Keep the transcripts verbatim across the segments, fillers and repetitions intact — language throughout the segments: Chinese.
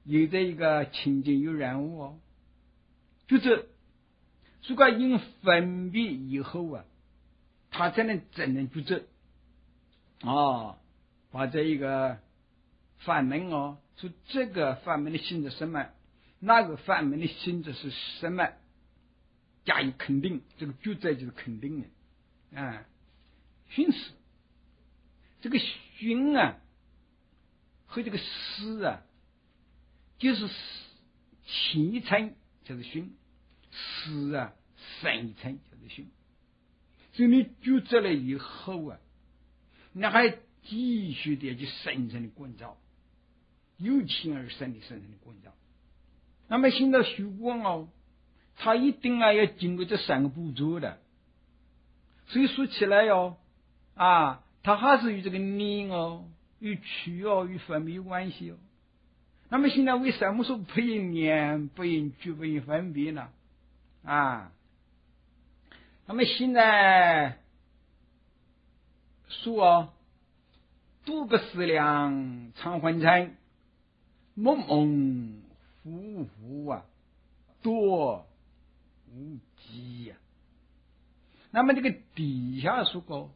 有着一个情景有人物哦，就是如果因分别以后啊，他才能真正觉知哦，把这一个法门哦，说这个法门的性质什么，那个法门的性质是什么，加以肯定，这个觉知就是肯定的啊。熏死这个熏啊和这个死啊，就是前一层就是熏，死啊上一层就是熏。所以你觉知了以后啊，那还继续的去深深的关照，由情而生的深深的关照。那么现在修观哦，他一定啊要经过这三个步骤的。所以说起来哦，啊，它还是与这个念哦、与取哦、与分别有关系哦。那么现在为什么说不应念、不应觉、不应分别呢？啊，那么现在说哦，多个思量常昏沉，梦梦糊糊啊，多无极呀。那么这个底下说过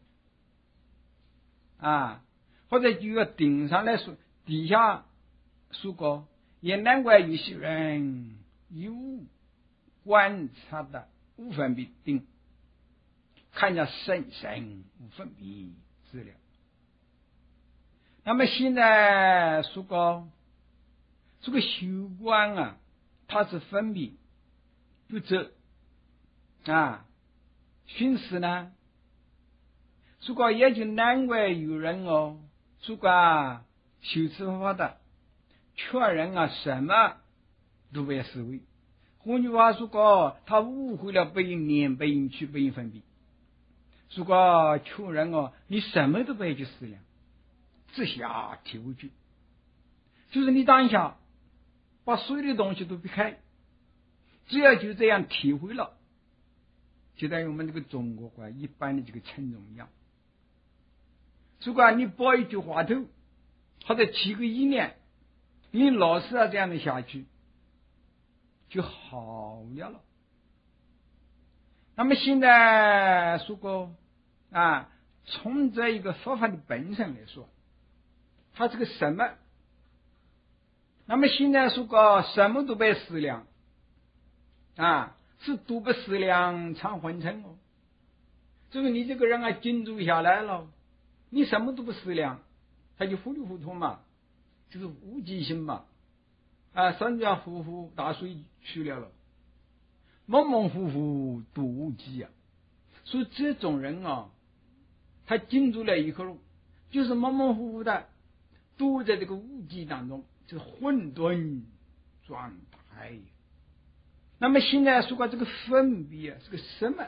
啊，或者就要顶上来说，底下说过，也难怪有些人有观察的无分别定，看见深深无分别资料。那么现在说过，这个修观啊，它是分别不知啊。熏死呢？如果也就难怪有人哦，如果修持法的，确认啊什么都不要思维。换句话说过，他误会了不应念、不应取、不应分别。如果确认哦，你什么都不要去思量，直下体会去，就是你当下把所有的东西都避开，只要就这样体会了。就在于我们这个中国话一般的这个称重一样，如果你把一句话头或者提个意念，你老是要这样的下去，就好了了。那么现在说过啊，从这一个佛法的本身来说，它是个什么？那么现在说过什么都被思量啊。是多不思量常昏沉哦，这个你这个人啊，静住下来了，你什么都不思量，他就糊里糊涂嘛，就是无记性嘛，啊，山川湖湖大水去了了，蒙蒙糊糊多无记啊。所以这种人啊，他静住了以后，就是蒙蒙糊糊的，躲在这个无记当中，就是混沌状态。那么现在说过这个分别是个什么？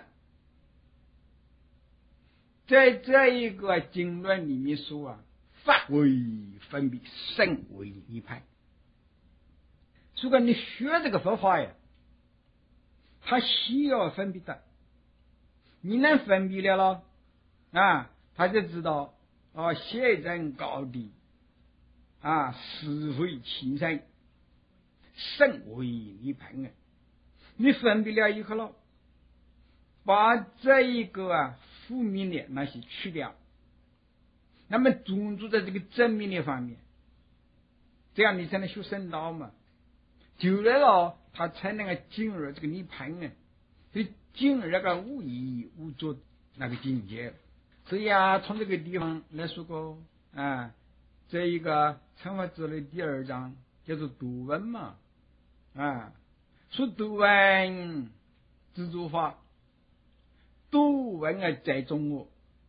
在这一个经论里面说啊，法为分别，身为涅槃。如果你学这个佛法呀，他需要分别的，你能分别了了啊，他就知道啊，现人高低啊，是非情深，身为涅槃啊。你分别了以后了，把这一个啊负面的那些去掉，那么专注在这个正面的方面，这样你才能修圣道嘛。久了了，他才能够进入这个涅槃啊，就进入那个无意无作那个境界。所以啊，从这个地方来说过啊，这一个乘法之类第二章叫做读文嘛啊。说读文自助法，读文啊在中我，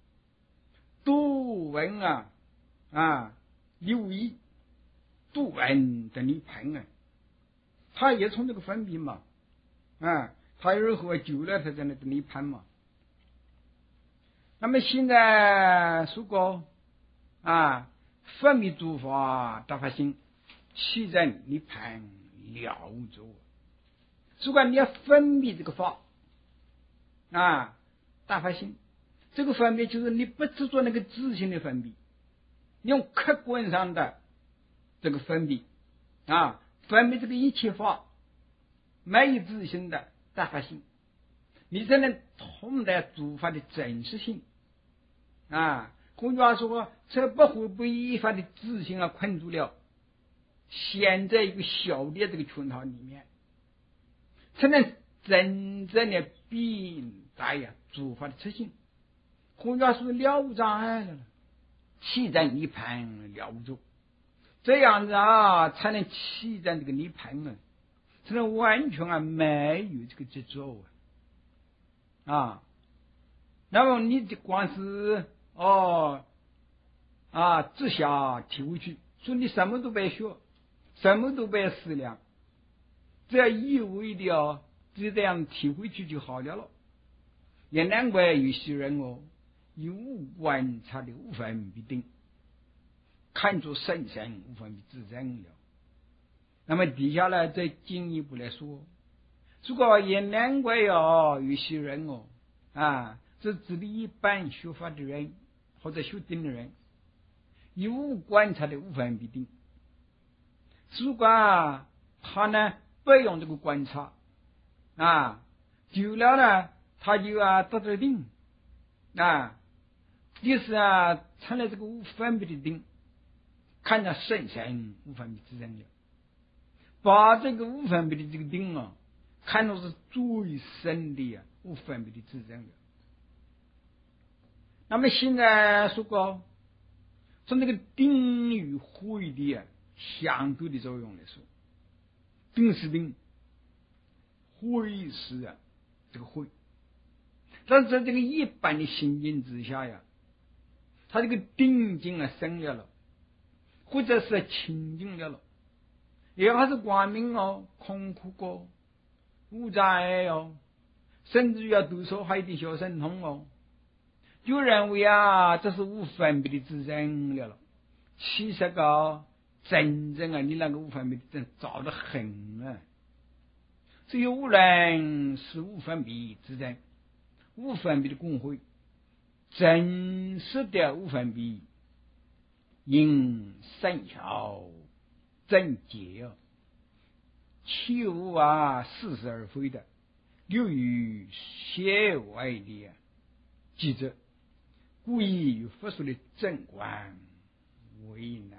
读文啊啊留意，读文的涅槃啊，他也从这个分别嘛啊，他如何久了他在那个涅槃嘛。那么现在说过啊，分别诸法大法性，其人涅槃了着。如果你要分别这个法啊，大法性，这个分别就是你不执着那个自性的分别，用客观上的这个分别啊， 分别这个一切法没有自性的大法性，你才能通达诸法的真实性啊。换句话说，这不会被一法的自性啊困住了，陷在一个小的这个圈套里面，才能真正的禀达呀诸法的实性。换句话说，了无障碍了，起在涅盘了无住，这样子啊才能起在这个涅盘啊，才能完全啊没有这个执着啊啊。那么你就光是哦啊自下体会去，说你什么都别学，什么都别思量，只要一味的哦就这样体会去就好了了。也难怪有些人哦有观察的无分别定，看作圣神无分别自证了。那么底下来再进一步来说，如果也难怪哦有些人哦啊这指的一般学法的人或者修定的人有观察的无分别定，如果啊他呢不用这个观察啊，久了呢他就啊得了定啊，就是啊成了这个无分别的定，看着圣神无分别自证了，把这个无分别的这个定啊看作是最深的啊无分别的自证了。那么现在说过从那个定与慧的啊相对的作用来说，定是定，慧是啊这个慧，但是在这个一般的心境之下呀，他这个定境啊生了了，或者是清净了了，也还是光明哦空苦过无障碍哦，甚至于要读书还有点小神通哦，就认为啊这是无分别的自证了了。其实个真正啊你那个无分别的真早得很啊，只有无人是无分别自证，无分别的公会，真实的无分别因善巧正解啊，切无啊似是而非的流于邪外的机制，故意与佛说的正观为难。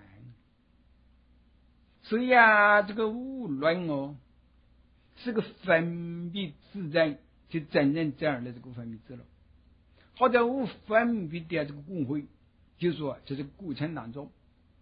所以啊这个无论哦是个分别自证，就真正这样的这个分别自了，或者无分别的这个公会，就是说在这个过程当中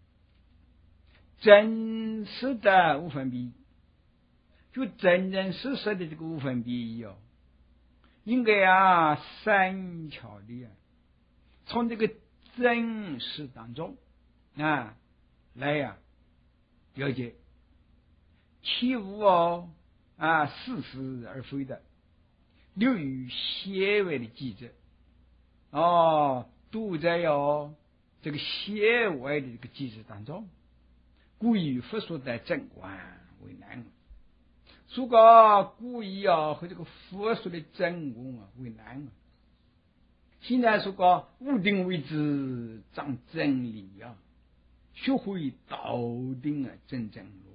真实的无分别，就真真实实的这个无分别哦，应该啊善巧的啊从这个真实当中啊来呀、啊、了解，切无哦啊似是而非的流于邪外的机制哦，都在哦这个邪外的这个机制当中，故意佛说的正观为难。如果故意啊和这个佛说的正观啊为难，现在说个无定为之长真理啊，学会道定啊真正路。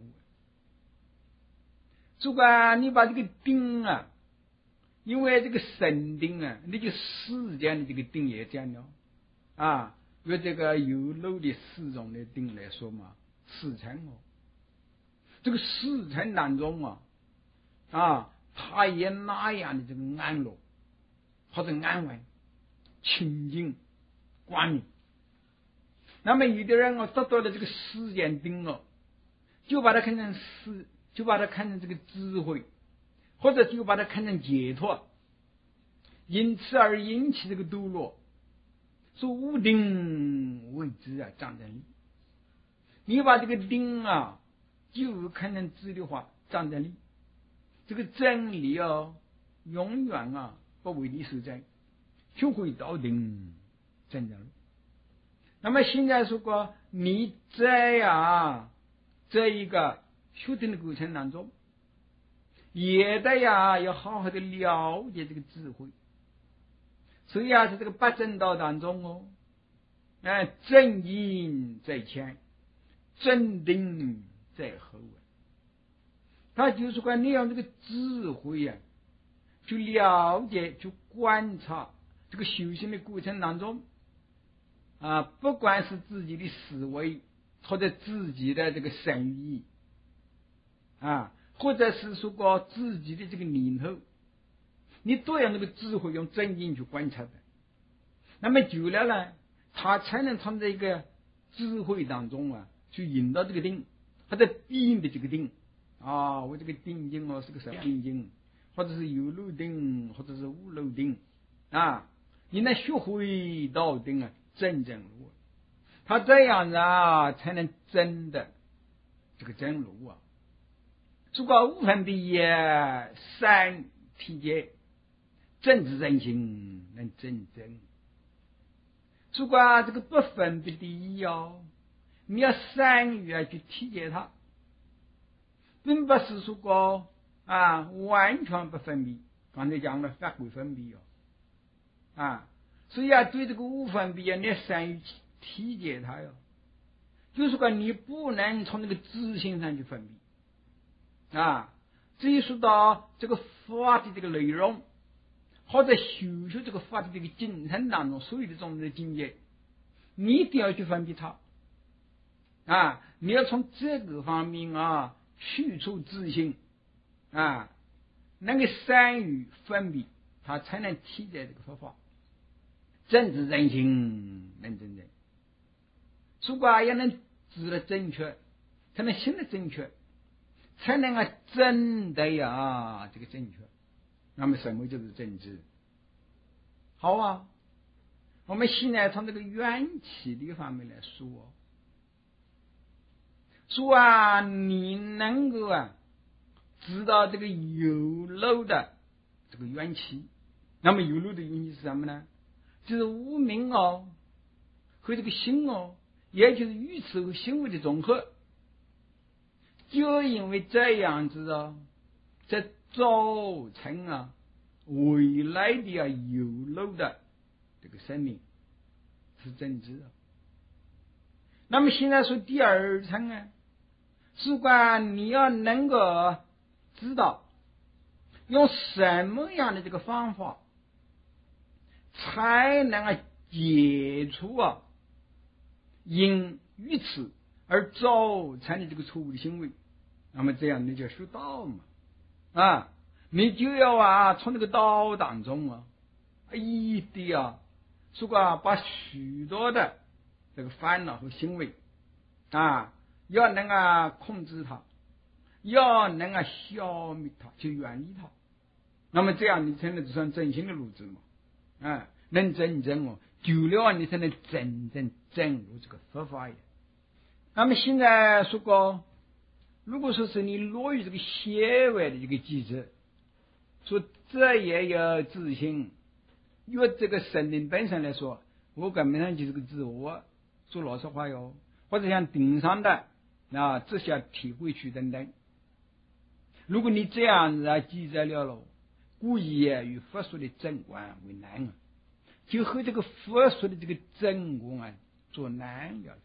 如果你把这个定啊，因为这个神定啊，你就时间的这个定也讲了啊，用这个有漏的四种的定来说嘛，四层哦，这个四层当中啊啊，它也那样的这个安乐或者安稳清净光明。那么有的人哦得到了这个时间定了，就把它看成是，就把它看成这个智慧，或者就把它看成解脱，因此而引起这个堕落，说无定为之啊障真理。你把这个定啊就看成智的话，障真理，这个真理哦永远啊不为你所证，就会到定真正。那么现在说过你在呀这一个修定的过程当中，也得呀要好好的了解这个智慧。所以啊在这个八正道当中哦，哎，正因在前，正定在后。 他就是说你用这个智慧呀、啊，去了解、去观察这个修行的过程当中啊，不管是自己的思维，或者自己的这个生意啊，或者是说过自己的这个念头，你都要那个智慧用真经去观察的。那么久了呢，他才能从这个智慧当中啊，去引导这个定，或者变的这个定啊，我这个定经哦是个什么定经，或者是有漏定，或者是无漏定啊，你能学会到定啊，真正如他这样子啊，才能真的这个真如啊。如果无分别三体界，正知真心能真真。如果这个不分别的意哦，你要善于啊去体解它，并不是说过啊完全不分别。刚才讲了法归分别哦，啊，所以啊对这个无分别你要善于体解它哟。就是说你不能从那个知性上去分别啊。至于说到这个法的这个内容，或者修修这个法的这个精神当中所有的这种的境界，你一定要去分别它啊！你要从这个方面啊去除自性啊，能够善于分别，它才能体在这个佛法，正知真心能真正。如果要能知的正确，才能行的正确，才能啊真的呀这个正确。那么什么就是正知？好啊，我们现在从这个缘起的方面来说，说啊，你能够啊知道这个有漏的这个缘起，那么有漏的缘起是什么呢？就是无明哦和这个心哦，也就是语词和行为的总和。就因为这样子啊，在造成啊未来的啊有漏的这个生命是正知啊。那么现在说第二层啊，如果你要能够知道用什么样的这个方法才能啊解除啊因于此而造成的这个错误的行为，那么这样你就修道嘛啊，你就要啊从这个道当中啊一定啊，如果把许多的这个烦恼和行为啊，要能啊控制它，要能啊消灭它，去远离它，那么这样你才能走上真心的路子嘛啊，能真正哦，久了你才能真正证入这个佛法也。那么现在说过，如果说是你落于这个邪外的这个机制，说这也有自信，因为这个生命本身来说，我根本上就是个自我，说老实话哟，或者像顶上的啊这些体会去等等。如果你这样子啊记载了了，故意啊与佛说的正观为难啊，就和这个佛说的这个正观啊做难了。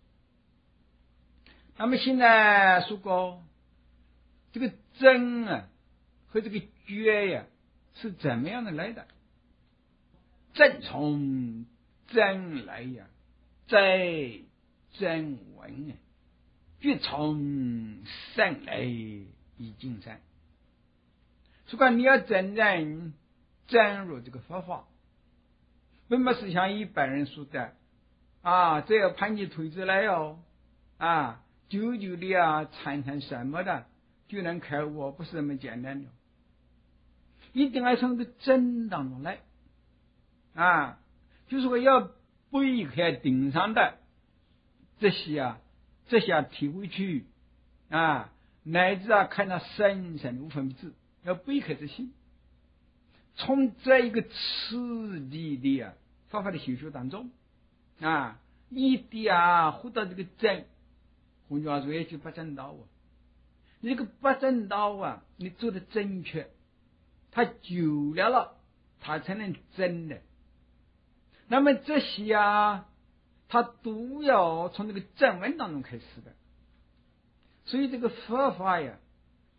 那么现在说过这个真啊和这个觉呀、啊、是怎么样的来的？正从真来呀、啊，在真闻啊，觉从善来以精善。如果你要真正真入这个佛法，并不是像一般人说的啊，这要盘起腿子来哦啊，久久的啊参参什么的就能开悟，不是那么简单的，一定要从这个真当中来啊，就是说要背开顶上的这些啊这些体会去啊，乃至啊看到深深的无分别智，要背开这些，从这一个刺激的啊方法的修学当中啊，一定啊获得这个真。换句话说，也就不正道啊。你这个不正道啊，你做的正确，它久了了，它才能真的。那么这些啊，它都要从这个正文当中开始的。所以这个佛法呀，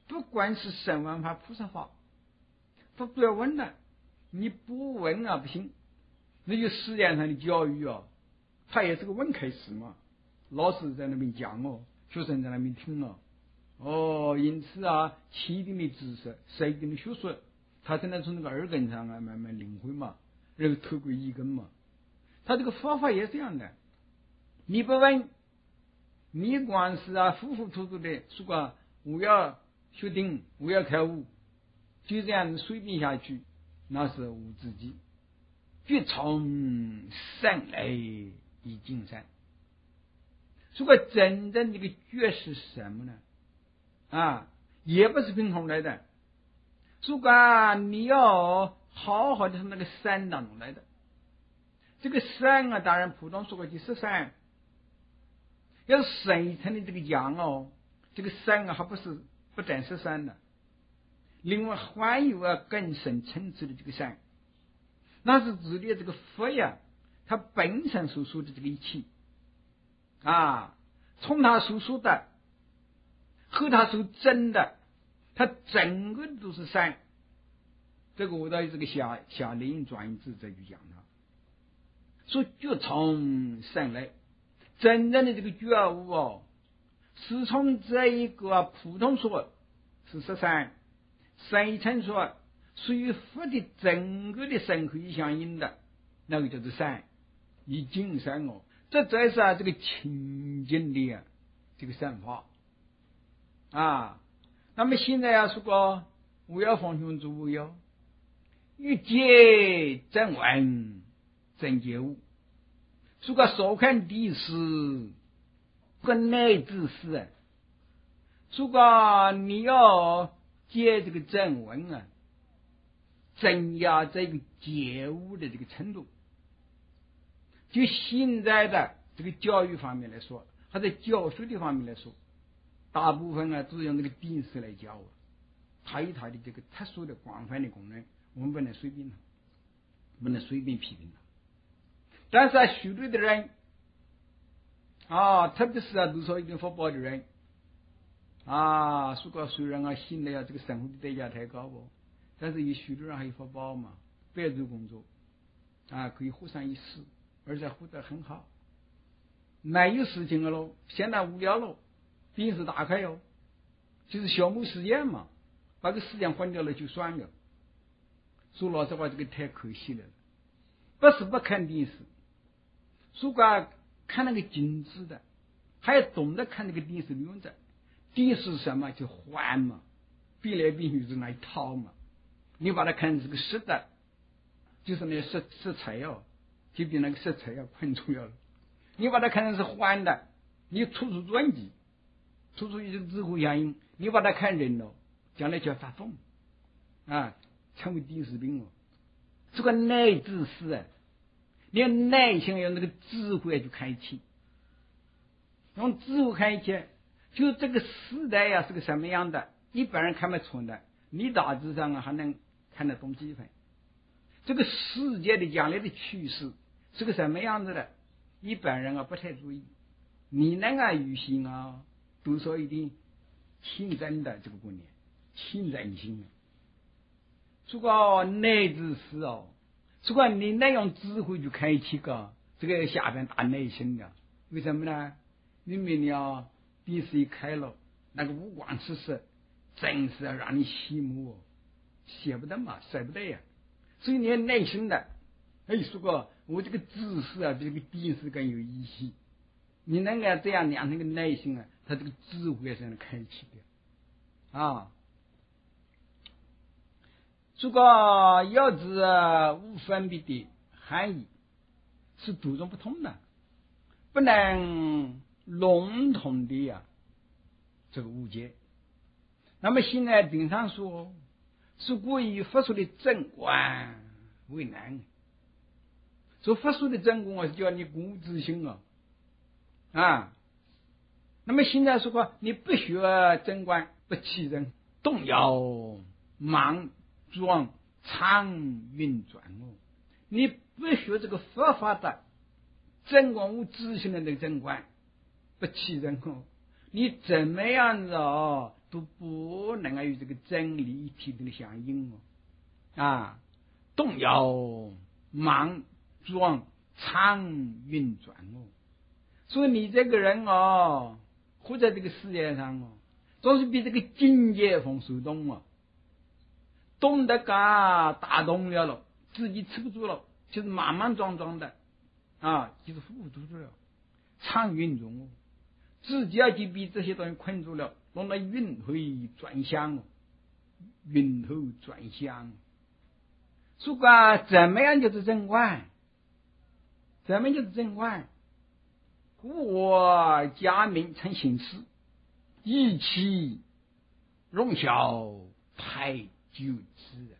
不管是声闻法、菩萨法，他都要问了。你不问啊不行。那就实验上的教育啊，它也是个问开始嘛。老师在那边讲哦，学生在那边听哦。哦，因此啊，起一定的知识，设一定的学术，他才能从那个耳根上啊慢慢领会嘛，然后透过一根嘛。他这个方法也是这样的，你不问，你光是啊糊糊涂涂的说个我要学定，我要开悟，就这样随便下去，那是无自己。绝从生来以精神。如果真正这个觉是什么呢？啊，也不是凭空来的。如果你要好好的从那个山当中来的，这个山啊，当然普通说过就是山。要是深一层的这个讲哦，这个山啊，还不是不但是山的，另外还有啊更深层次的这个山。那是指的这个佛呀，它本身所说的这个一切啊，从他所说的和他所证的，它整个都是善。这个我到这个下下令转义字再去讲它。说觉从善来，真正的这个觉悟哦，是从这一个普通说是十三，深层说属于佛的整个的身可以相应的，那个叫做善，以精神哦，这才是啊这个清净的啊这个善法啊。那么现在啊说过无要方向诸无要，欲界正闻正觉悟，说个所看地是个内自是啊，说个你要接这个正闻啊，增加这个觉悟的这个程度。就现在的这个教育方面来说，还在教学的方面来说，大部分啊都是用那个定式来教啊，它有它的这个特殊的广泛的功能，我们不能随便它，不能随便批评它。但是啊，许多的人啊，特别是啊读书一定福报的人啊，说个虽然啊现在啊这个生活的代价太高哦，但是有许多人还有福报嘛，白做工作啊，可以活上一世，而且活得很好。没有事情了喽，现在无聊喽，电视打开哟，就是消磨时间嘛，把个时间换掉了就算了。说老实话，这个太可惜了。不是不看电视，如果看那个精致的，还要懂得看那个电视的用着。电视是什么？就换嘛，变来变去是那一套嘛。你把它看这个实的，就是那色色彩哦，就比那个色彩要更重要了。你把它看成是换的，你处处转机，处处一个智慧相应。你把它看人了，将来就要发疯啊，成为电视病哦。这个内自是啊，你内心用那个智慧去开启，用智慧开启，就这个时代呀、啊、是个什么样的，一般人看不出的，你大致上啊还能看得懂几分。这个世界的将来的趋势是个什么样子的，一般人啊不太注意。你能啊于心啊多少一点清真的这个观念，清真心。如果内自是哦，如果你能用智慧去开启个这个下边大内心的，为什么呢？你明了电视一开了，那个五光十色，真是让你羡慕哦，写不得嘛，舍不得呀。所以你内心的，哎，说过我这个知识啊，比这个电视更有意义。你能够这样养成个内心啊，他这个智慧是能开启的啊。这个要知无分别的含义是多种不同的，不能笼统的呀、啊、这个误解。那么现在经常说是过于佛说的正观为难，说佛说的正观是叫你鼓舞自信啊啊。那么现在说过你不学正观不起人，动摇莽撞常运转哦，你不学这个佛法的正观无自信的那个正观不起人哦，你怎么样子哦都不能够与这个真理一体的相应哦，啊，动摇莽撞常运转哦，所以你这个人哦，活在这个世界上哦，总是比这个境界风手动哦，动得嘎打动了了，自己吃不住了，就是莽莽撞撞的啊，就是糊糊涂涂了，常运中哦，自己要就被这些东西困住了，弄得晕回转向哦，晕头转向。如果怎么样就是正观，怎么就是正观？故我家名称形式，一气容小太久之。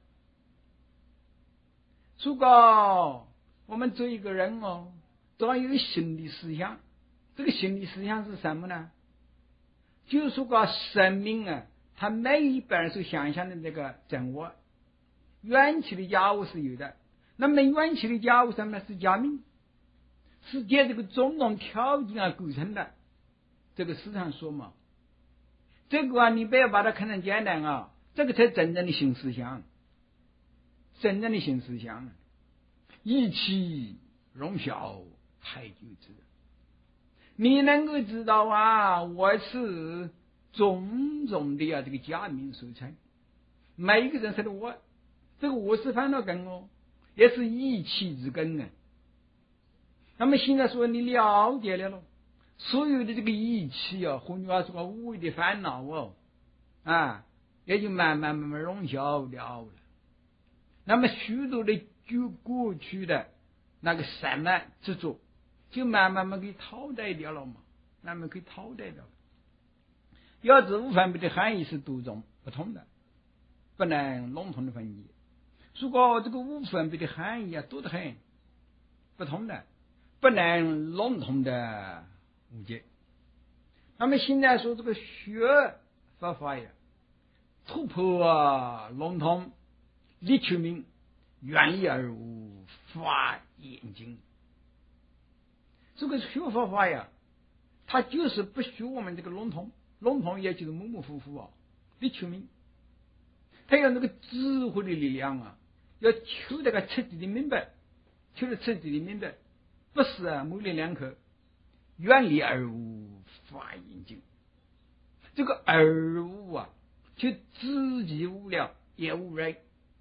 如果我们做一个人哦，都要有心理思想，这个心理思想是什么呢？就是说个生命啊，它每一个人所想象的这个真我，缘起的家务是有的。那么缘起的家务什么呢？是家命，是借这个种种条件而构成的。这个市场说嘛，这个啊，你不要把它看成简单啊，这个才真正的新思想，真正的新思想，一气容小太久之。你能够知道啊，我是种种的啊这个假名所成，每一个人是的我，这个我是烦恼根哦，也是一气之根啊。那么现在说你了解了咯，所有的这个义气啊，换句话说无谓的烦恼哦，啊，也就慢慢慢慢容小了了。那么许多的就过去的那个什么执着，就慢慢慢给淘汰掉了嘛，慢慢可以淘汰掉了。要知无分别的含义是多种不同的，不能笼统的分解。如果这个无分别的含义啊多得很，不同的，不能笼统的误解。那么现在说这个学佛法呀，突破啊笼统，力求明，远离而无法眼睛。这个学佛法呀，它就是不学我们这个笼统，笼统也就是模模糊糊啊，力求明。他有那个智慧的力量啊，要求这个彻底的明白，求得彻底的明白，不是啊模棱两可，远离而无法眼睛。这个而无啊，就自己无了也无人。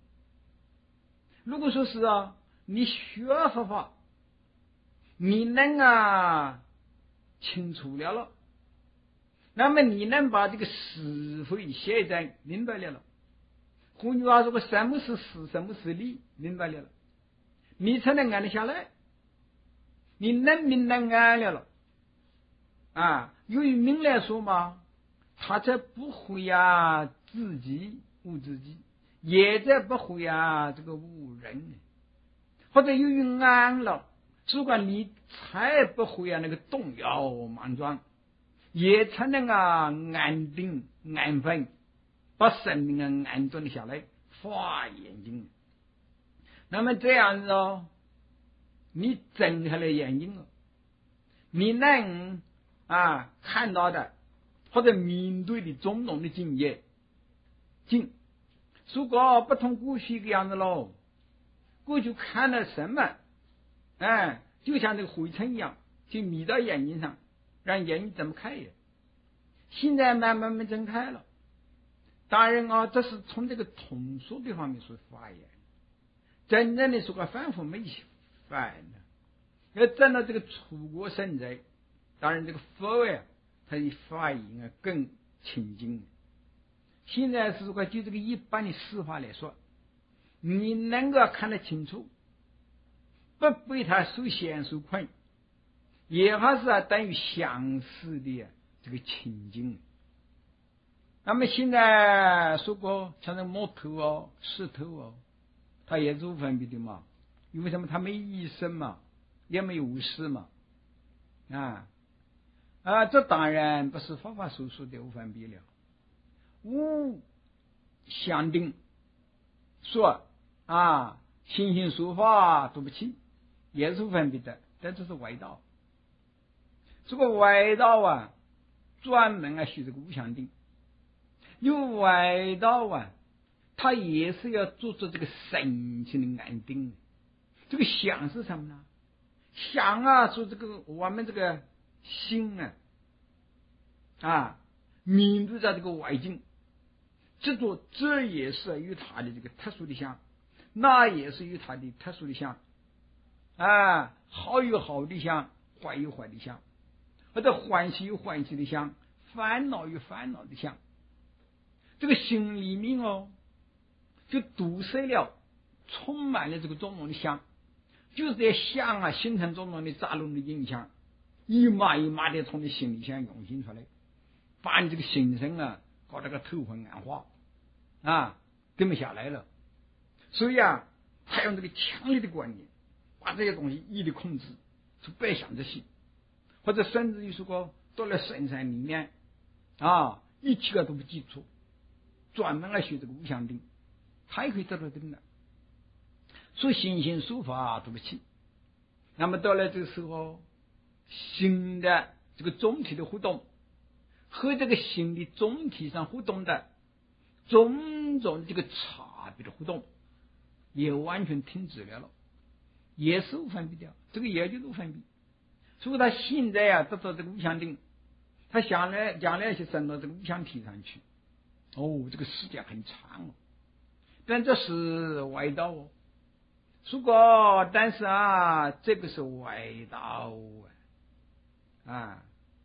如果说是啊，你学佛法，你能啊清楚了了，那么你能把这个是非现在明白了了，换句话说，什么是是，什么是理，明白了了，你才能安得下来。你能明能安了了啊，由于明来说嘛，他才不会啊自己无自己，也在不会啊这个无人，或者由于安了，如果你才不会啊那个动摇莽撞，也才能啊安定安分，把生命啊安顿下来，发眼睛。那么这样子哦，你睁开了眼睛了，你能啊看到的或者面对的种种的境界境，如果不同过去一个样子喽，过去看了什么，哎，就像这个灰尘一样，就迷到眼睛上，让眼睛睁不开呀。现在慢慢慢睁开了，当然啊，这是从这个通俗的方面所发言，真正的说个反复没犯的，要站到这个出国圣者，当然这个佛呀，他的发言啊更清净。现在是说就这个一般的司法来说，你能够看得清楚，不被他所限所困，也还是啊等于相似的、啊、这个清净。那么现在说过像这木头哦、石头哦，它也是无分别的嘛，因为什么？它没医生嘛，也没有巫师嘛，啊啊，这当然不是佛法所说的无分别了。无相定说啊，形形说法都不起，也是无分别的，但这是外道。这个外道啊，专门啊学这个无相定。 有外道啊，他也是要做出这个神情的安定。这个想是什么呢？想啊，说这个我们这个心啊，啊，面对着这个外境，这做这也是有它的这个特殊的想，那也是有它的特殊的想，啊，好有好的想，坏有坏的想，或者欢喜有欢喜的想，烦恼有烦恼的想。这个心里面哦，就堵塞了，充满了这个种种的想，就是在想啊形成种种的杂乱的影响，一码一码的从你心里想涌现出来，把你这个心神啊搞得个头昏眼花啊，根不下来了。所以啊，他用这个强烈的观念，把这些东西一力控制，就别想着心，或者甚至于说过到了深山里面啊，一切个都不记住，专门来学这个无相定，他也可以得到这个的。所以心心术法都不起。那么到了这个时候，心的这个总体的互动和这个心的总体上互动的种种这个差别的互动也完全停止了了，也是无分别掉，这个也就是无分别。所以他现在啊得到这个无相定，他想来将来去升到这个无相体上去，哦，这个时间很长哦，但这是外道哦。如果但是啊，这个是外道啊，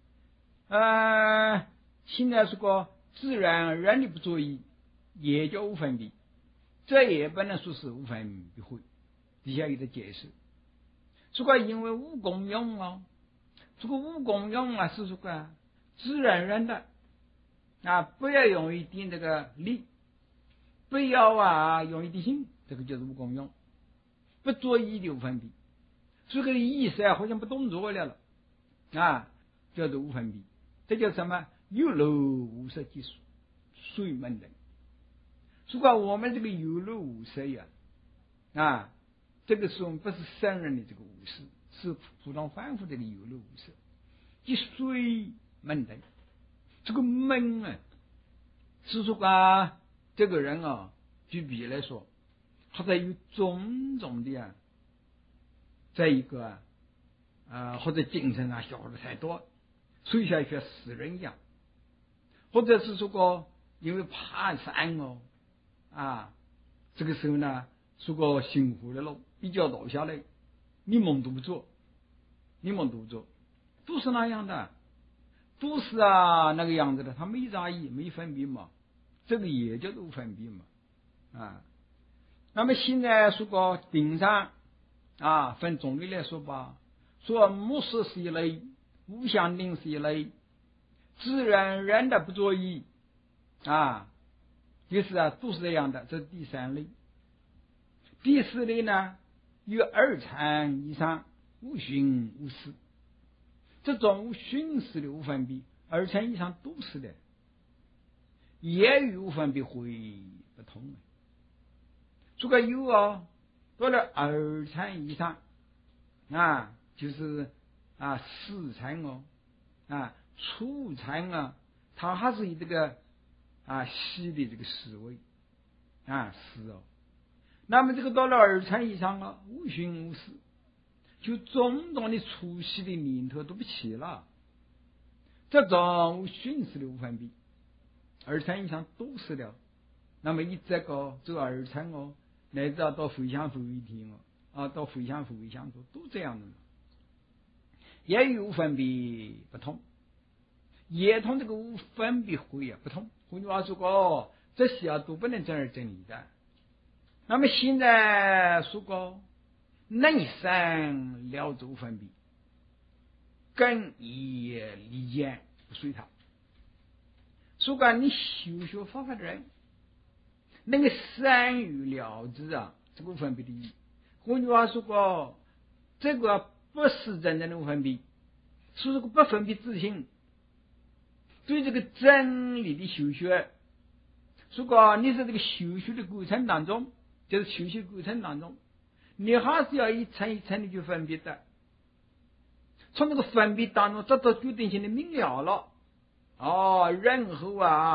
呃，现在说过自然而然的不作意，也叫无分别，这也不能说是无分别会。底下有的解释，如果因为无功用哦，这个无功用啊是说个自然而然的啊，不要用一点这个力，不要啊用一点心，这个就是无功用。不作意的无分别，这个意思啊好像不动作了了啊，叫做无分别。这叫什么？有漏无色即属水门人。如果我们这个有漏无色呀，啊，这个是我们不是圣人的这个无色，是普通凡夫这个有漏无色，即水门人。这个门啊，是说啊，这个人啊，举比来说。他在有种种的啊，在一个啊，呃、或者精神啊消耗的太多，所以像学死人一样，或者是说过因为爬山哦啊，这个时候呢，说过辛苦的喽，比较倒下来，你梦都不做，你梦都不做，都是那样的，都是啊那个样子的，他没差异，没分别嘛，这个也叫做分别嘛啊。那么现在说过顶上啊，分种类来说吧，说目视是一类，无相定是一类，自然而然的不作意啊，就是啊都是这样的，这是第三类。第四类呢，有二禅以上，无寻无识，这种无寻识的无分别，二禅以上都是的，也与无分别会不同。这个有啊，到了二禅以上啊，就是啊四禅哦，啊初禅啊，它还是以这个啊细的这个思维啊思哦。那么这个到了二禅以上啊，无寻无识，就种种的粗细的念头都不起了，这种无寻识的无分别，二禅以上都是了。那么以这个走二禅哦。乃至到回向回一天哦，啊，到回向回向都都这样的，也与无分别不同，也同这个无分别会啊不同。换句话说过，这些啊都不能真而真理的。那么现在说过，能生了知无分别，更以理解不随他。说过你修学方法的人。那个善于了知啊，这个无分别的意义。换句话说过，这个不是真正的无分别，是这个不分别自性。对这个真理的修学，如果你是这个修学的过程当中，就是修学过程当中，你还是要一层一层的去分别的，从这个分别当中得到决定性的明了了。哦，然后啊。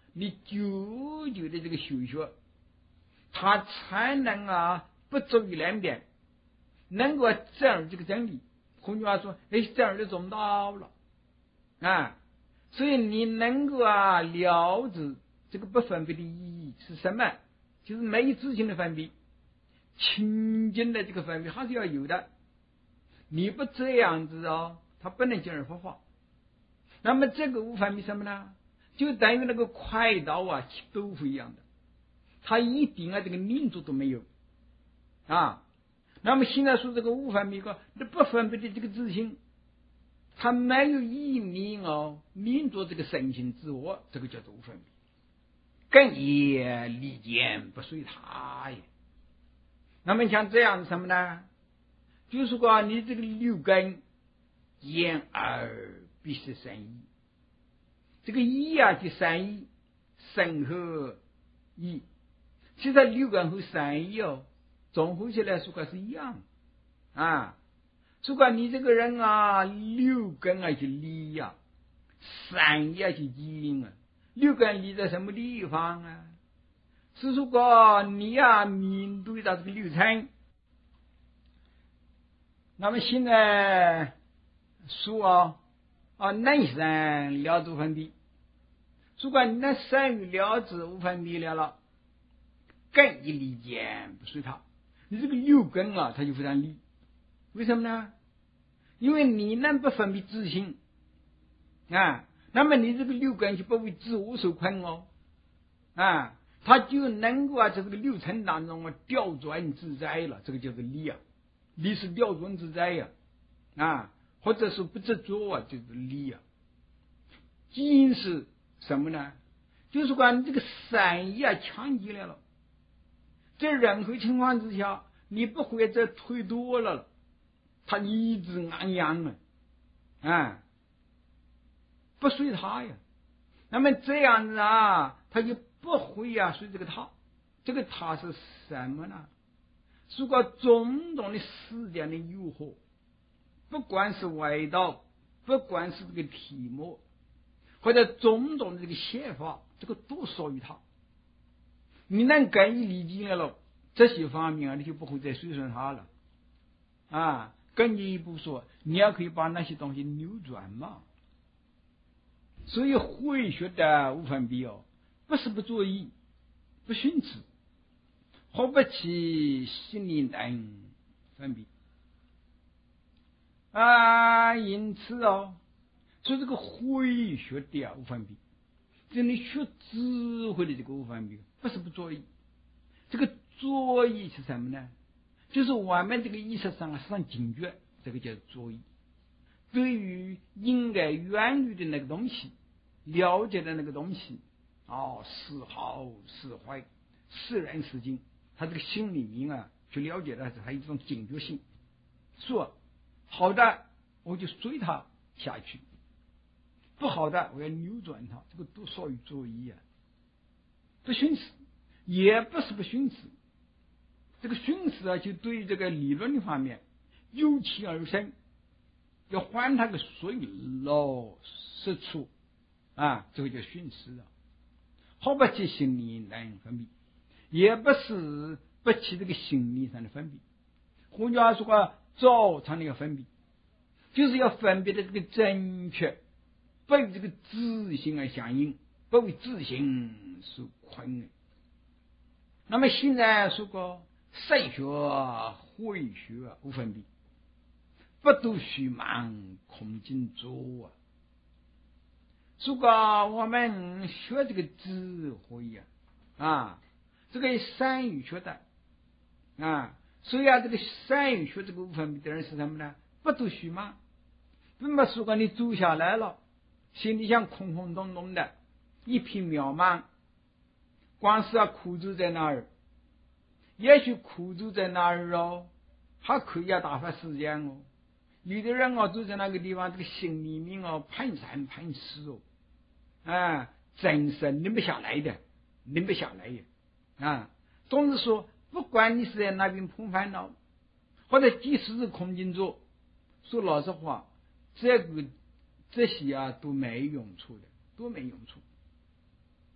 你久久的这个修学，他才能啊不走于两边，能够证这个真理。换句话说，哎，这样就做不到了啊。所以你能够啊了知这个不分别的意义是什么，就是没有自性的分别，清净的这个分别还是要有的。你不这样子哦，它不能进而佛法。那么这个无分别什么呢？就等于那个快刀啊切豆腐一样的，它一点啊这个粘着都没有啊。那么现在说这个无分别个，那不分别的这个自性，它没有一念哦粘着这个身心自我，这个叫做无分别。更也离间不随他也。那么像这样什么呢？就是说你这个六根眼耳必是三意，这个意啊就三意，身和意，其实六根和三意哦综合起来说个是一样啊。如果你这个人啊六根啊就理呀、啊，三意啊就因啊。六根理在什么地方啊？是如果你啊面对到这个六尘，那么现在说啊啊能生了知分别，如果你能生于了知无分别了了，更一理间不随他，你这个六根啊它就非常理。为什么呢？因为你能不分别自性啊，那么你这个六根就不为自我受困哦啊，他就能够啊在这个六尘当中啊调转自在了，这个叫做理啊，理是调转自在呀 啊, 啊，或者是不执着啊，就是理啊。因是什么呢？就是说你这个善意啊强极来了，在任何情况之下，你不会再推多了，他一直安阳了啊。不随他呀，那么这样子啊，他就不会呀随这个他。这个他是什么呢？如果种种的世间的诱惑，不管是外道，不管是这个题目，或者种种的这个写法，这个都属于他。你能更易理解了这些方面啊，你就不会再随顺他了啊。更进一步说，你也可以把那些东西扭转嘛。所以慧学的无分别哦，不是不作意，不寻思，何不起心灵等分别啊？因此哦，所以这个慧学的啊无分别，这里学智慧的这个无分别，不是不作意。这个作意是什么呢？就是我们这个意识上啊，时常警觉，这个叫作意。对于应该远离的那个东西，了解的那个东西，哦，是好是坏，是人是境，他这个心里面啊，去了解的是还有一种警觉性。说好的，我就随他下去；不好的，我要扭转它。这个都属于作意啊，不寻思，也不是不寻思。这个寻思啊，就对于这个理论的方面由其而生。要还他个水落石出啊，这个叫寻思了。毫不起心理能分别，也不是不起这个心理上的分别。换句话说啊，造成的一个分别，就是要分别的这个正确，不与这个自性而相应，不为自性所困的。那么现在说过善学慧学无分别，不度虚妄空尽浊啊！如果我们学这个智慧呀，啊，这个善于学的啊，所以啊，这个善于学这个无分别的人是什么呢？不度虚妄。那么如果你走下来了，心里想空空洞洞的，一片渺茫，光是啊苦住在那儿，也许苦住在那儿哦，还可以啊打发时间哦。有的人哦，住在那个地方，这个心里面哦，喷三喷四哦，啊，真是拧不下来的，拧不下来的啊。总是说，不管你是在那边碰烦恼，或者即使是空静坐，说老实话，这个这些啊都没用处的，都没用处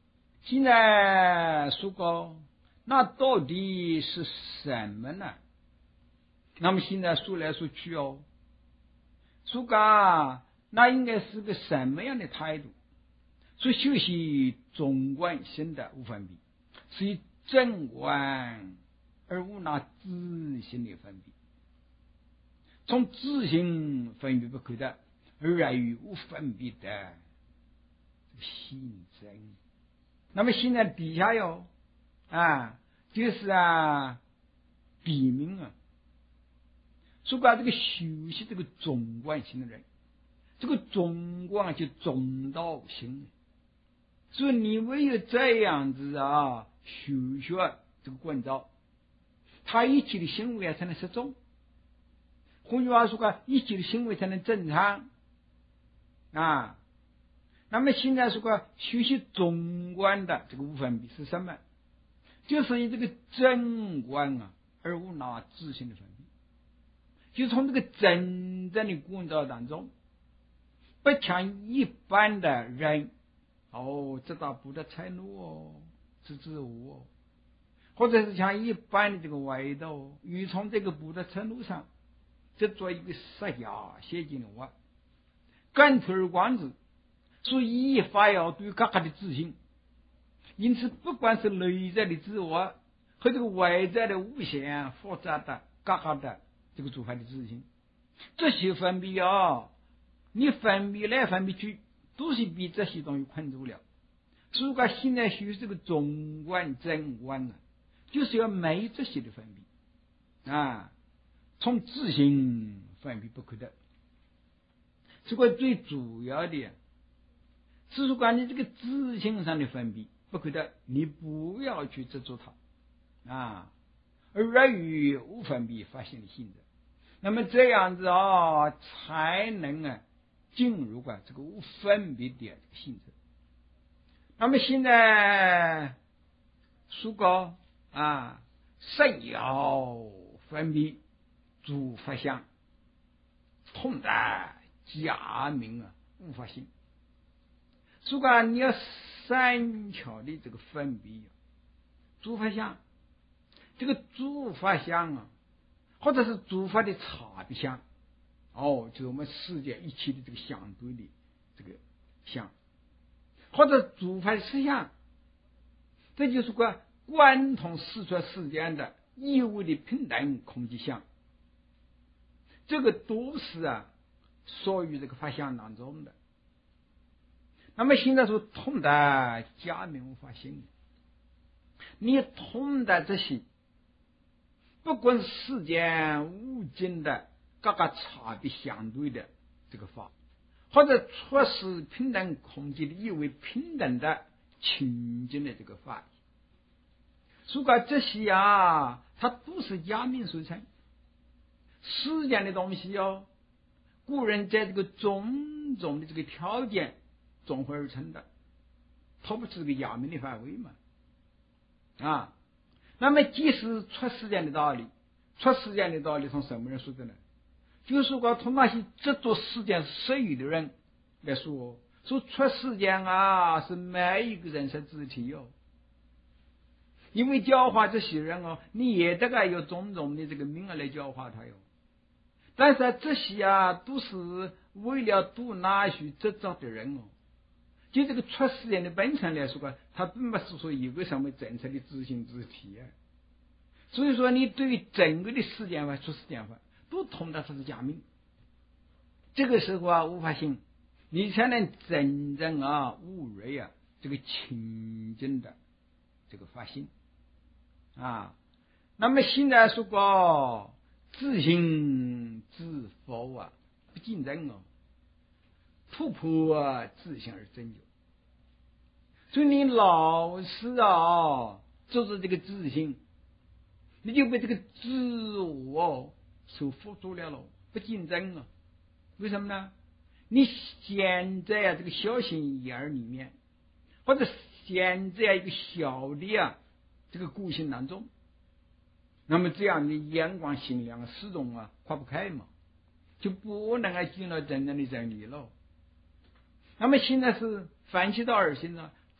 现在说过，那到底是什么呢？那么现在说来说去哦，说个那应该是个什么样的态度？所以修习总观性的无分别，是以正观而无那自性的分别，从自性分别不可得，而来于无分别的性真。那么现在底下哟啊，就是啊，笔名啊，说过这个修习这个总观性的人，这个总观就中道性，所以你唯有这样子啊，修学这个观照，他一切的行为才能适中。换句话说啊，一切的行为才能正常啊。那么现在说个修习总观的这个无分别是什么？就是以这个真观啊，而无那自性的分别，就从这个真正的观照当中，不像一般的人哦，知道不得财路哦，知自我哦，或者是像一般的这个外道，欲从这个不得财路上，这做一个实下写进的话，干脆而观之。所以一发要对各个的自信，因此不管是内在的自我和这个外在的无限复杂的各个的这个做法的自信，这些分别啊，你分别来分别去，都是被这些东西困住了。所以说现在学这个总观真观啊，就是要没这些的分别啊，从自性分别不可得。这个最主要的是说关于这个自性上的分别不可得，你不要去执着它啊，而来于无分别发现的性质。那么这样子啊，才能啊进入啊这个无分别的这个性质。那么现在说过啊，实要分别诸法相，同在假名啊无法性。如果你要三巧的这个分别，诸法相，这个诸法相啊，或者是诸法的差别相，哦，就是我们世界一切的这个相对的这个相，或者诸法的实相，这就是个贯通四出世间的一味的平等空寂相，这个都是啊属于这个法相当中的。那么现在说通达假名无法性，你通达这些，不管是世间无尽的各个差别相对的这个法，或者出世平等空寂的一为平等的清净的这个法，如果这些啊，它都是假名所成。世间的东西哦，古人在这个种种的这个条件综合而成的，它不是这个假名的范围嘛？啊，那么即使出世间的道理，出世间的道理从什么人说的呢？就是说从那些执着世间实有的人来说，说出世间啊是每一个人是自体哦，因为教化这些人哦，你也大概有种种的这个名额来教化他哟。但是这些啊都是为了度那些执着的人哦。就这个出世间的本身来说，它并不是说有个什么真正的自性自体啊。所以说，你对于整个的世间法、出世间法都通达它是假名，这个时候啊，无法性，你才能真正啊悟锐啊这个清净的这个法性啊。那么现在说过自性自否啊，不竞争哦，突破啊自性而真有。所以你老是啊做着这个自性，你就被这个自我所缚住了咯，不竞争了。为什么呢？你陷在啊这个小心眼儿里面，或者陷在一个小的啊这个固性当中，那么这样的眼光心量始终啊跨不开嘛，就不能够进入真正的真理了。那么现在是反其道而行了，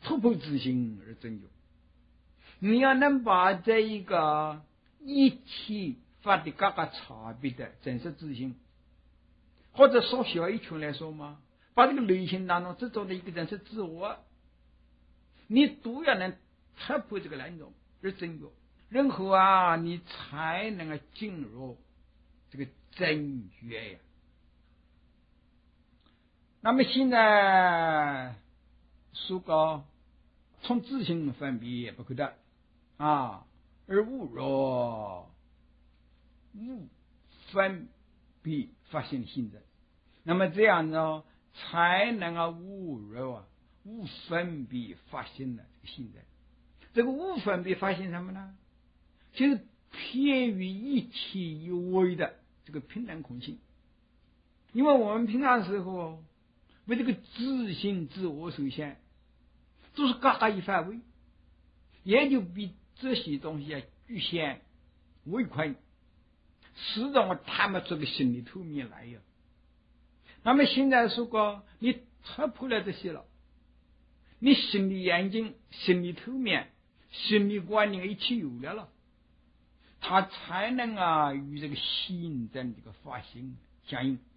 突破自性而真觉。你要能把这一个一体发的各个差别的真实自性，或者缩小一群来说嘛，把这个内心当中制造的一个真实自我，你都要能突破这个难度而真觉，然后啊，你才能够进入这个真觉呀。那么现在说个从自性分别不可得啊，而无若无分别发现的性质，那么这样呢，才能够无若啊无分别发现的这个性质。这个无分别发现什么呢？就是偏于一体有为的这个平等空性。因为我们平常时候为这个自性自我受限，都是各个一范围，也就比这些东西啊局限围困，始终谈不出个心理透明来呀。那么现在说过你突破了这些了，你心理眼睛、心理透明、心理观念一起有了了，它才能啊与这个心真这个发心相应。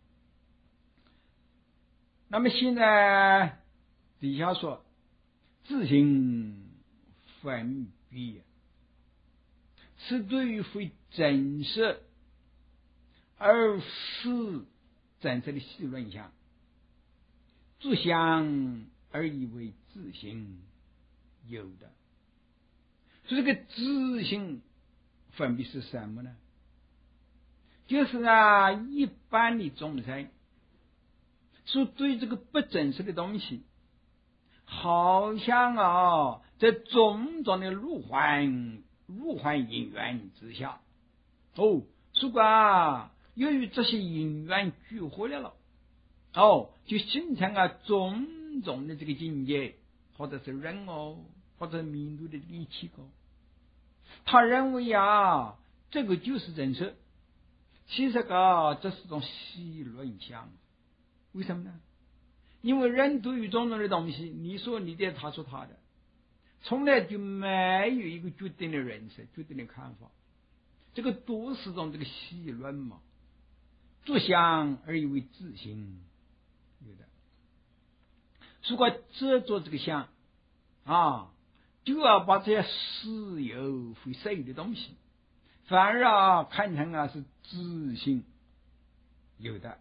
那么现在底下说自性分别是对于非真实而非真实的细论相，自相而以为自性有的。所以这个自性分别是什么呢？就是啊一般的众生是对这个不真实的东西，好像啊在种种的入幻入幻因缘之下，哦，如果啊由于这些因缘聚合了了，哦，就形成了种种的这个境界，或者是人哦，或者民族的力气哦，他认为啊这个就是真实，其实啊这是种细论相。为什么呢？因为人对于种种的东西，你说你的，他说他的，从来就没有一个决定的认识、决定的看法，这个都是种这个细论嘛。自相而以为自性有的，如果执着这个相啊，就要把这些实有会实有的东西，反而啊看成啊是自性有的。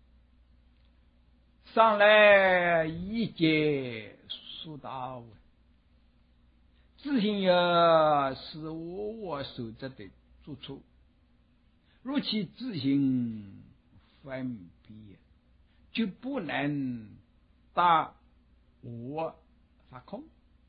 上来一节说道，自性也是我我守着的住处，如其自性分别，就不能大我发空，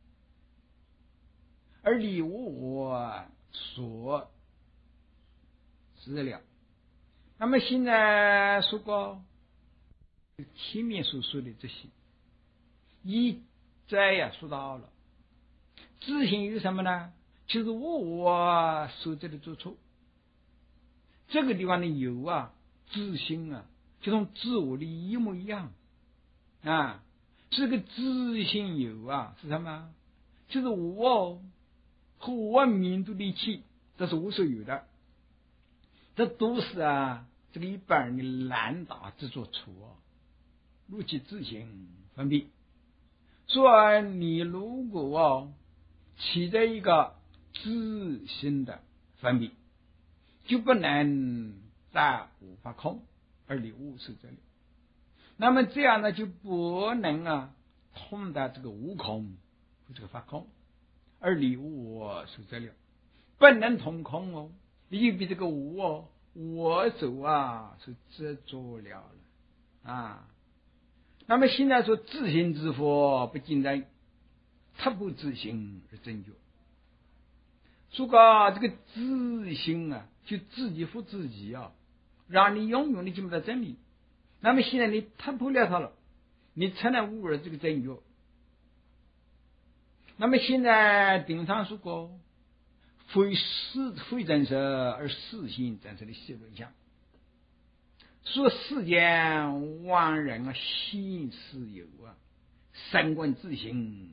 而离我所知了。那么现在说过前面所说的这些，一再呀说到了自性有什么呢？就是我我所在的住处。这个地方的有啊，自性啊，就同自我的一模一样啊。这个自性有啊是什么？就是我和我民族的一起，这是我所有的，这都是啊这个一般人的难达之处啊。如其自性分别，说你如果哦起着一个自性的分别，就不能在无法空而离无是这里。那么这样呢，就不能啊通达这个无空和这个法空而离我是这里，不能通空哦，你就比这个无哦我走啊是执着了了啊。那么现在说自性之佛不尽然，他不自性而真觉。说个这个自性啊，就自己负自己啊，让你永远的进不到真理。那么现在你突破了它了，你才能悟了这个真觉。那么现在顶上说过，非是非真实而实性真实的细论相。说世间万人啊，心是有啊，三观自性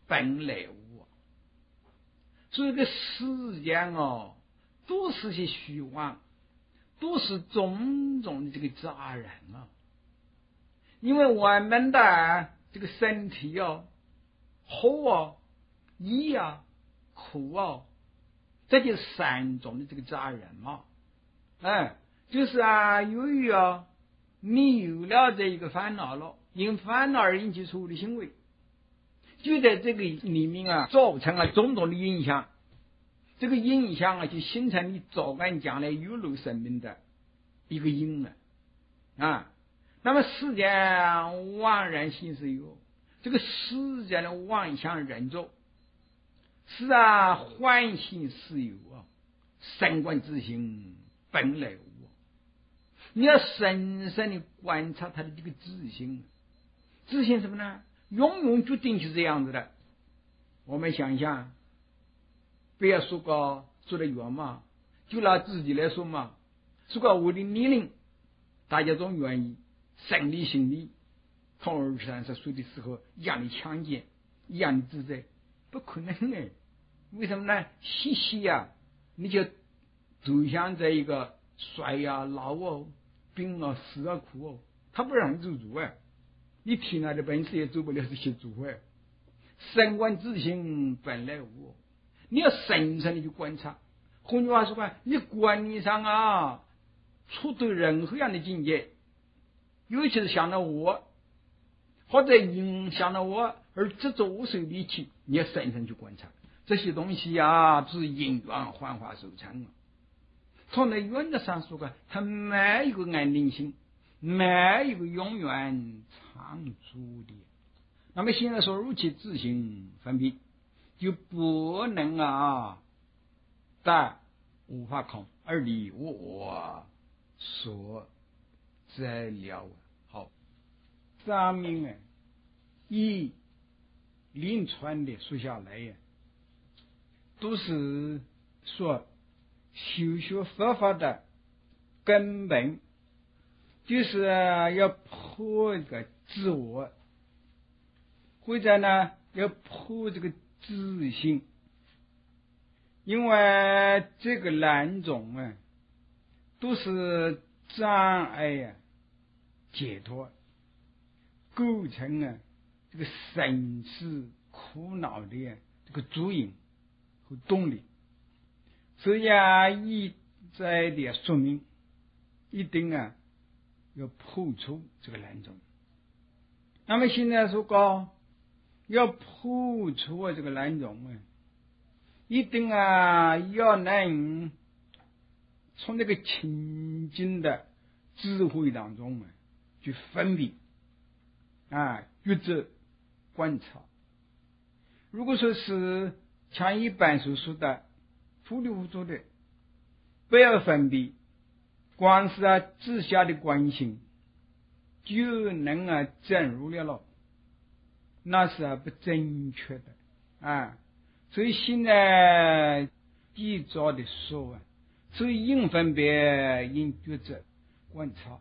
本来无。所以这个世间哦，都是些虚妄，都是种种的这个杂染啊。因为我们的这个身体哦，火哦，意啊，苦哦，这就是三种的这个杂染嘛。哎，就是啊，由于啊，你有了这一个烦恼了，因烦恼而引起出的行为，就在这个里面啊，造成了种种的影响。这个影响啊，就形成你早晚将来有漏生命的一个因了啊。那么世间妄然心是有，这个世间的妄想人作，是啊，幻性是有啊，三观自性本来无。你要深深的观察他的这个自性，自性什么呢？永永注定是这样子的。我们想一下，不要说个说的远嘛，就拿自己来说嘛，说个我的年龄，大家都愿意生理心理从二三十岁的时候一样的强健，一样的自在，不可能哎。为什么呢？细细呀，你就走向这一个衰呀、老哦、病啊、死啊、苦哦，他不让你走主哎，你凭他的本事也走不了这些主哎。三观自性本来无，你要深深的去观察。换句话说啊，你观念上啊，触到任何样的境界，尤其是想到我，或者影响了我而执着无受力气，你要深深去观察这些东西啊，都是因缘幻化收成啊。从那原则上说啊，它没有个安定性，没有个永远长驻的。那么现在说如其自行分别，就不能啊，但无法空而离我所在了。好，上面啊，一连串的说下来呀，都是说修学佛法的根本，就是要破这个自我，或者呢要破这个自性。因为这个两种啊，都是障碍呀、啊，解脱构成啊这个生死苦恼的这个主因和动力。所以啊，一再的说明，一定啊要破除这个两种。那么现在说高要破除这个两种啊，一定啊要能从这个清净的智慧当中啊去分别啊抉择观察。如果说是像一般所说的糊里糊涂的不要分别，光是啊自下的关心就能啊证入了了，那是啊不正确的啊。所以现在比较的说啊，所以应分别应抉择观察，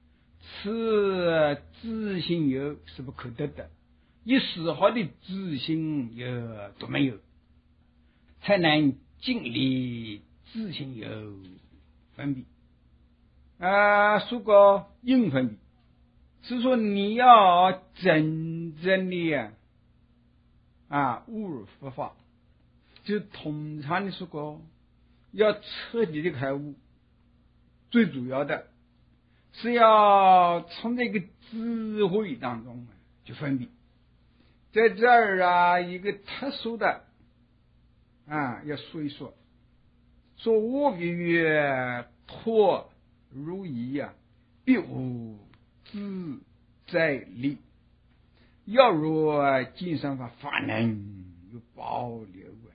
此自性有是不可得的，一丝毫的自性有都没有，才能尽力自性有分别啊。说过应分别，是说你要真正的啊啊悟入佛法，就通常的说过要彻底的开悟，最主要的是要从这个智慧当中去分别。在这儿啊，一个特殊的啊，要说一说，说我必于脱如意呀、啊，必无自在力。要若经上法法能有保留啊，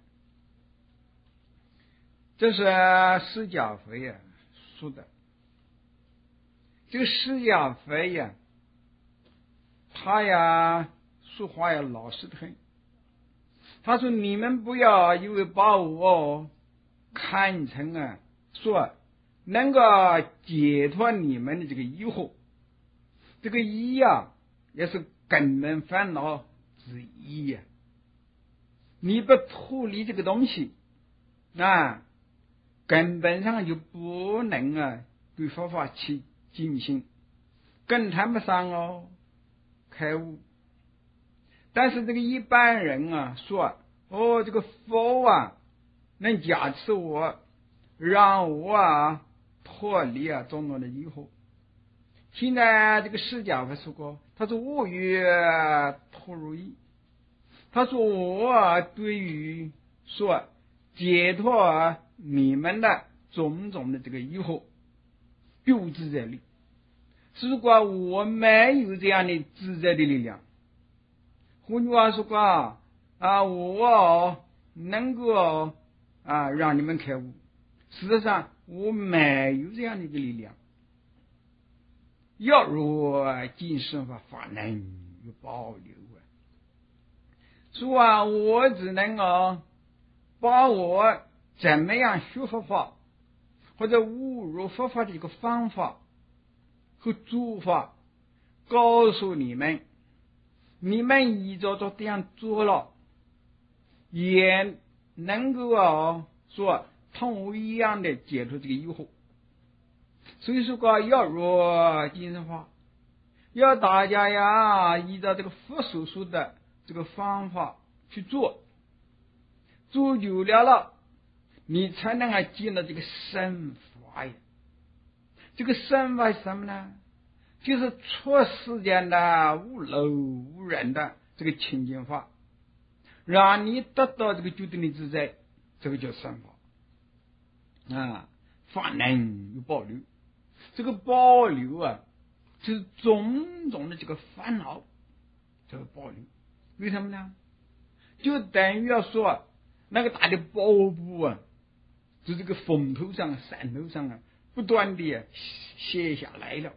这是释迦佛呀说的。这个释迦佛呀，他呀说话呀老实的很。他说：“你们不要因为把我看成啊，说能够解脱你们的这个疑惑，这个疑啊也是根本烦恼之一呀、 你不脱离这个东西，啊，根本上就不能啊对佛法起进行，更谈不上哦开悟。但是这个一般人啊说，哦，这个佛啊能加持我，让我啊脱离啊种种的疑惑。现在这个释迦佛说过，他说我与陀如意，他说我对于说解脱你们的种种的这个疑惑有自在力。如果我没有这样的自在的力量，换句话说过啊，我能够啊让你们开悟，事实上我没有这样的一个力量。要若今生法法能有保留啊，说啊，我只能够把我怎么样学佛法或者悟入佛法的一个方法和做法告诉你们，你们依照着这样做了，也能够啊说同一样的解除这个疑惑。所以说个要若今生法，要大家呀依照这个佛所说的这个方法去做，做久了了，你才能还见到这个生法呀。这个生法是什么呢？就是出世间的无漏无人的这个清净法，让你得到这个决定的自在，这个叫生法啊。法能有保留，这个保留啊，就是种种的这个烦恼，这个保留。为什么呢？就等于要说那个大的宝布啊，就这个风头上山头上啊，不断的、啊、卸下来了，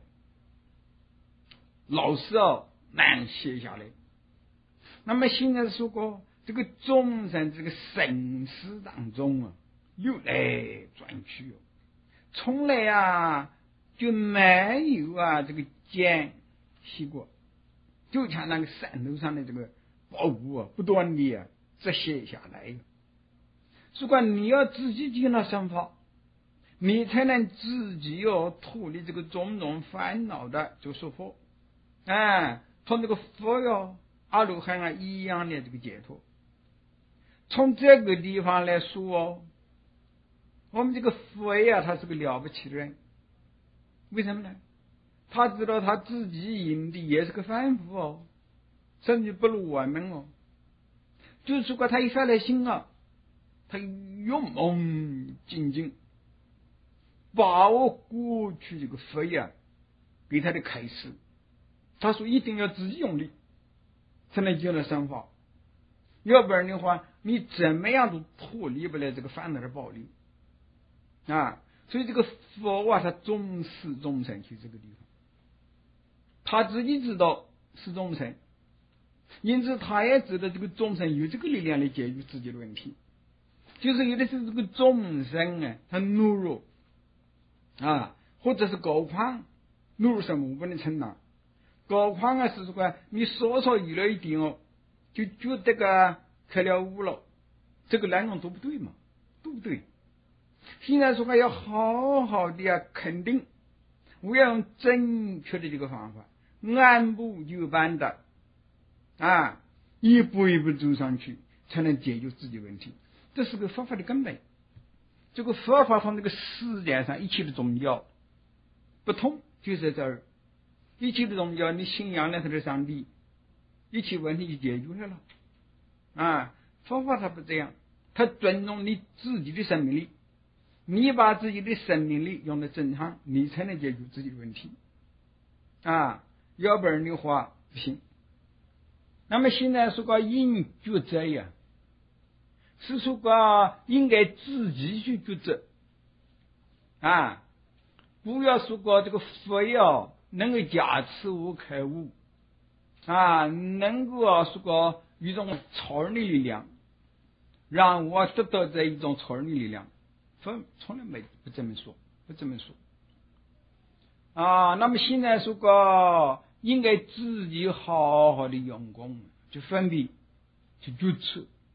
老是哦难卸下来。那么现在说过，这个众生这个生死当中啊，流来转去哦，从来啊就没有啊这个间隙过，就像那个山头上的这个宝物啊，不断的啊折卸下来。如果你要自己进了生法，你才能自己要脱离这个种种烦恼的就说佛，哎，从这个佛哟阿罗汉啊一样的这个解脱。从这个地方来说哦，我们这个佛呀，他是个了不起的人。为什么呢？他知道他自己引的也是个凡夫哦，甚至不如我们哦。就是说他一下来心啊，他勇猛精进，把握过去这个佛呀给他的开示。他说一定要自己用力才能进入生法，要不然的话你怎么样都脱离不了这个烦恼的暴力啊。所以这个佛啊，他重视众生去这个地方，他自己知道是众生，因此他也知道这个众生有这个力量来解决自己的问题。就是有的是这个众生啊，他懦弱啊，或者是高亢，懦弱什么我不能承担。高亢啊是说你稍稍遇了一点哦，就觉得个开了悟了，这个两种都不对嘛，对不对？现在说要好好的啊肯定，我要用正确的这个方法，按部就班的啊，一步一步走上去，才能解决自己问题。这是个佛法的根本。这个佛法从这个世界上一切的宗教不同，就在这儿。一切的宗教你信仰了他的上帝，一切问题就解决了啊。佛法它不这样，它尊重你自己的生命力，你把自己的生命力用得正常，你才能解决自己的问题啊，要不然的话不行。那么现在说个应抉择呀，是说个应该自己去抉择啊，不要说个这个佛要能够加持我开悟啊，能够啊说个一种超人的力量，让我得到这一种超人的力量。佛从来没不这么说，不这么说啊。那么现在说个应该自己好好的用功，去分别，去决策，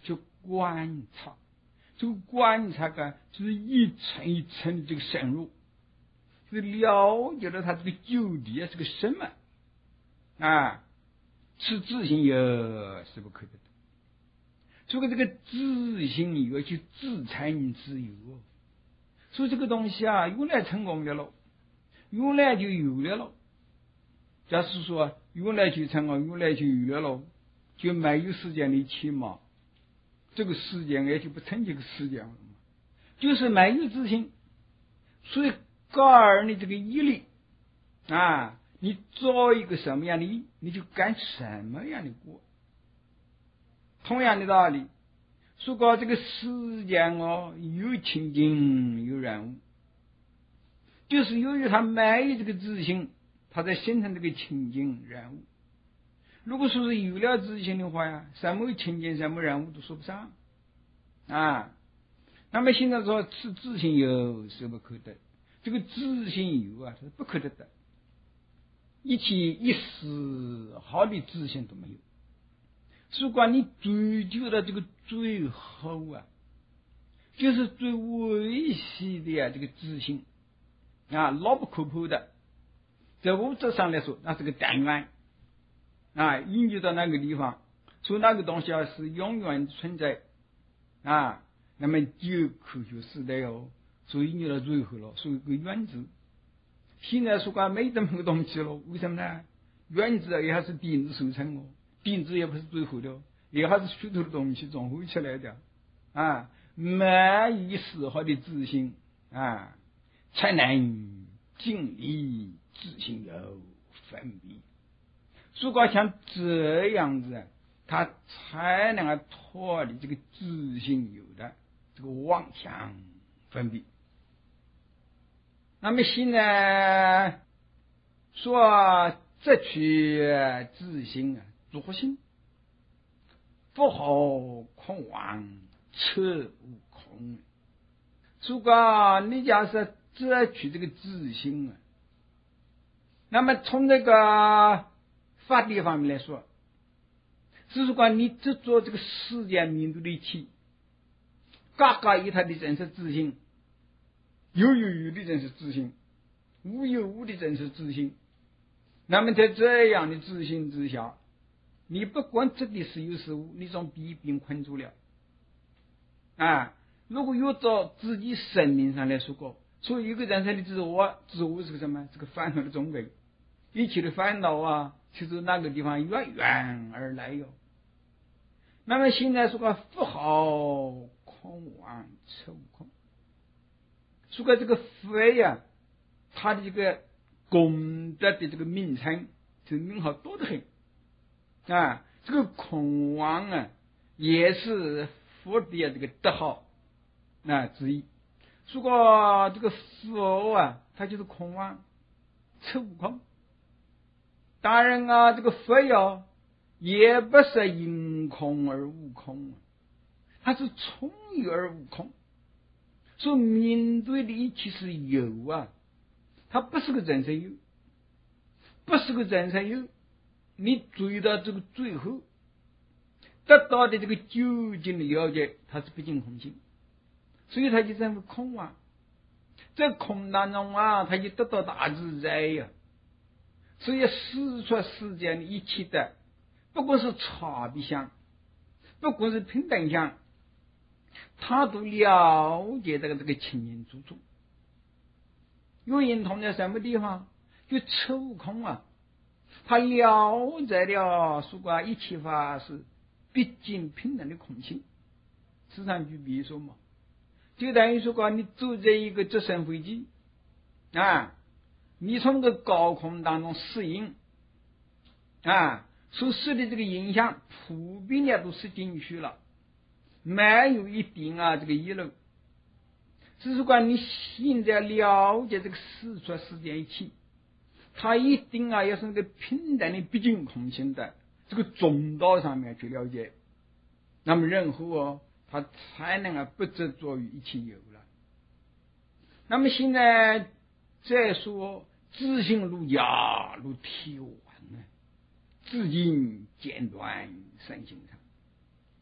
去观察，这个观察啊，就是一层一层的这个深入，就是了解了他这个究竟是个什么啊，此自性有是不可得的。所以这个自性有去自成自有哦，所以这个东西啊，用来成功的了，用来就有了了。假使说用来就成功，用来就有了了，就没有时间的起码，这个时间也就不成这个时间了嘛，就是没有自信。所以高二你这个毅力啊，你做一个什么样的义，你就干什么样的果。同样的道理，如果这个世间哦有情境有人物，就是由于他没有这个自信，他在形成这个情境人物。如果说是有了自信的话呀，什么情境什么人物都说不上啊。那么现在说此自信有是不可得，这个自信有啊是不可得的，一起一丝毫的自信都没有。如果你追究到这个最后啊，就是最微细的啊这个自信啊，牢不可破的，在物质上来说那是个单元啊，研究到那个地方，说那个东西啊是永远存在啊，那么就科学时代哦，所以研究到最后了，所以个原子。现在说过没这么个东西了，为什么呢？原子也还是电子组成哦，电子也不是最后的，也还是许多的东西综合起来的啊，没有丝毫的自信啊，才能尽力自信有分别。如果像这样子，他才能够脱离这个自信有的这个妄想分别。那么现在说这取自信啊，作性不好空妄，彻悟空。如果你假设这取这个自信啊，那么从这个法理方面来说，如果你只做这个世间民族的一起，嘎嘎有他的真实自信，有有有的真实自信，无有无的真实自信，那么在这样的自信之下，你不管这里是有是无，你从弊病困住了啊。如果有照自己生命上来说过，所以一个人生的自我，自我是个什么？是个烦恼的总根，一切的烦恼啊，其实那个地方源源而来哟。那么现在说个不好空妄彻悟空，说个这个非呀、啊，他的这个功德的这个名称，这名号多得很啊。这个空妄啊，也是佛的这个德号啊之一。如果这个佛啊，它就是空妄彻悟空。当然啊，这个佛呀，也不是因空而悟空，它是从有而悟空。所以面对的一切是有啊，它不是个人生有，不是个人生有。你追到这个最后得到的这个究竟的了解，它是不尽空性，所以它就成为空啊。在空当中啊，它就得到大自在呀、啊。所以实出世间的一切的，不管是差别相，不管是平等相，他都了解这个这个清清楚楚。有人同在什么地方？就彻悟空啊，他了解了说过一切法是毕竟平等的空性。时常举比如说嘛，就等于说过你坐在一个直升飞机啊，你从这个高空当中适应啊，所受的这个影响普遍的都是进去了，没有一点啊这个遗漏。只是说你现在了解这个事出世间一切，它一定啊要是那个平等的毕竟空性的这个中道上面去了解，那么任何哦，它才能啊不执着于一切有了。那么现在再说自信如牙如铁丸啊，至今间断身心上。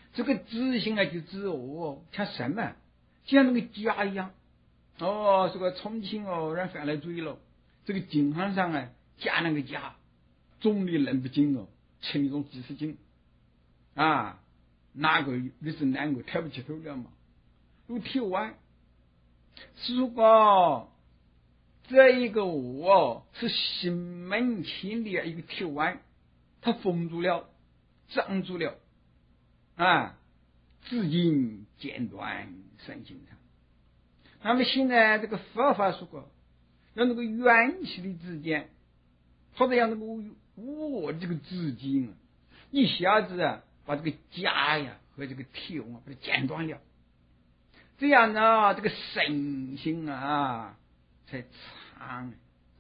这个自性啊，就自我像什么？就像那个家一样。哦，这个重庆哦，人犯了罪了，这个井항上啊加那个家，重力人不进哦，称一种几十斤啊，哪个你是哪个抬不起头了嘛？如铁腕，如果这一个我是心门前的一个铁腕，它封住了，障住了啊，至今剪断身心肠。那么现在这个佛法说过，让那个元气的之间，或者让那个我这个自己一下子啊，把这个家呀和这个铁网把它剪断了，这样呢，这个身心啊才长。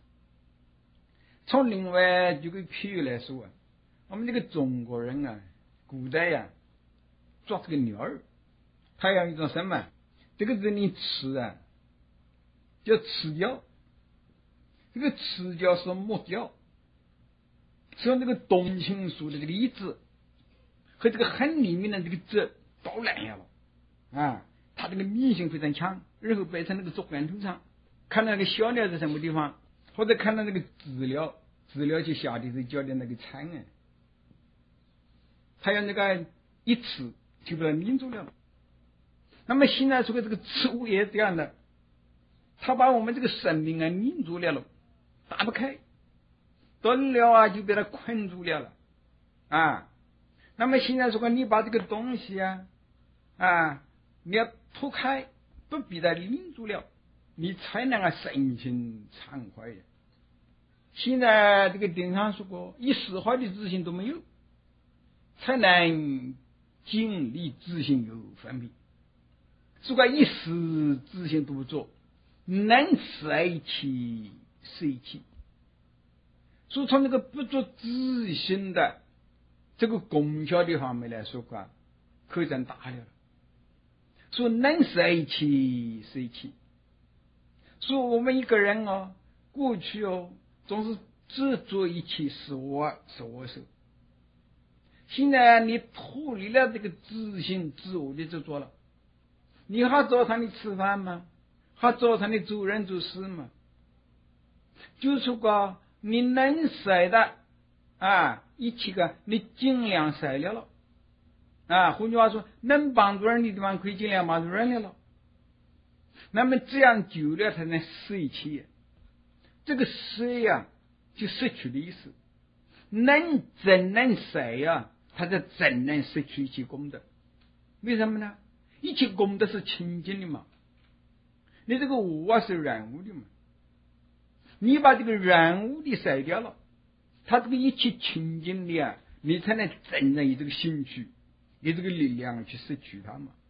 从另外这个譬喻来说啊，我们这个中国人啊，古代呀、啊、抓这个鸟儿，它有一种什么？这个人你吃啊，叫吃胶。这个吃胶是木胶，是用这个冬青树的这个叶子和这个很里面的这个汁捣烂下了啊，它这个粘性非常强，然后摆在那个竹竿头上，看到那个小鸟在什么地方，或者看到那个资料，资料就下的是叫的那个蚕啊，它要那个一吃就把它粘住了。那么现在说的这个植物也这样的，它把我们这个生命啊粘住了了，打不开，断了啊就被它困住了了啊。那么现在说你把这个东西啊啊你要脱开，不被它粘住了，你才能够身心畅快呀。现在这个顶上说过，一丝毫的自信都没有，才能经历自信有分别。如果一丝自信都不做，能随其随其。所以从那个不做自信的这个功效的方面来说啊，可真大了。说能随其随其。说我们一个人哦，过去哦总是只做一切是我是我是。现在你脱离了这个自信自我的执着了，你还早上你吃饭吗？还早上你做人做事吗？就是个你能舍的啊，一切个你尽量舍了了啊。换句话说，能帮助人的地方可以尽量帮助人了。那么这样久了才能舍弃，这个舍呀就失去的意思。能真能舍呀，他就真能失去一切功德。为什么呢？一切功德是清净的嘛，你这个我是染污的嘛，你把这个染污的甩掉了，他这个一切清净的啊，你才能真正有这个兴趣，有这个力量去摄取它嘛。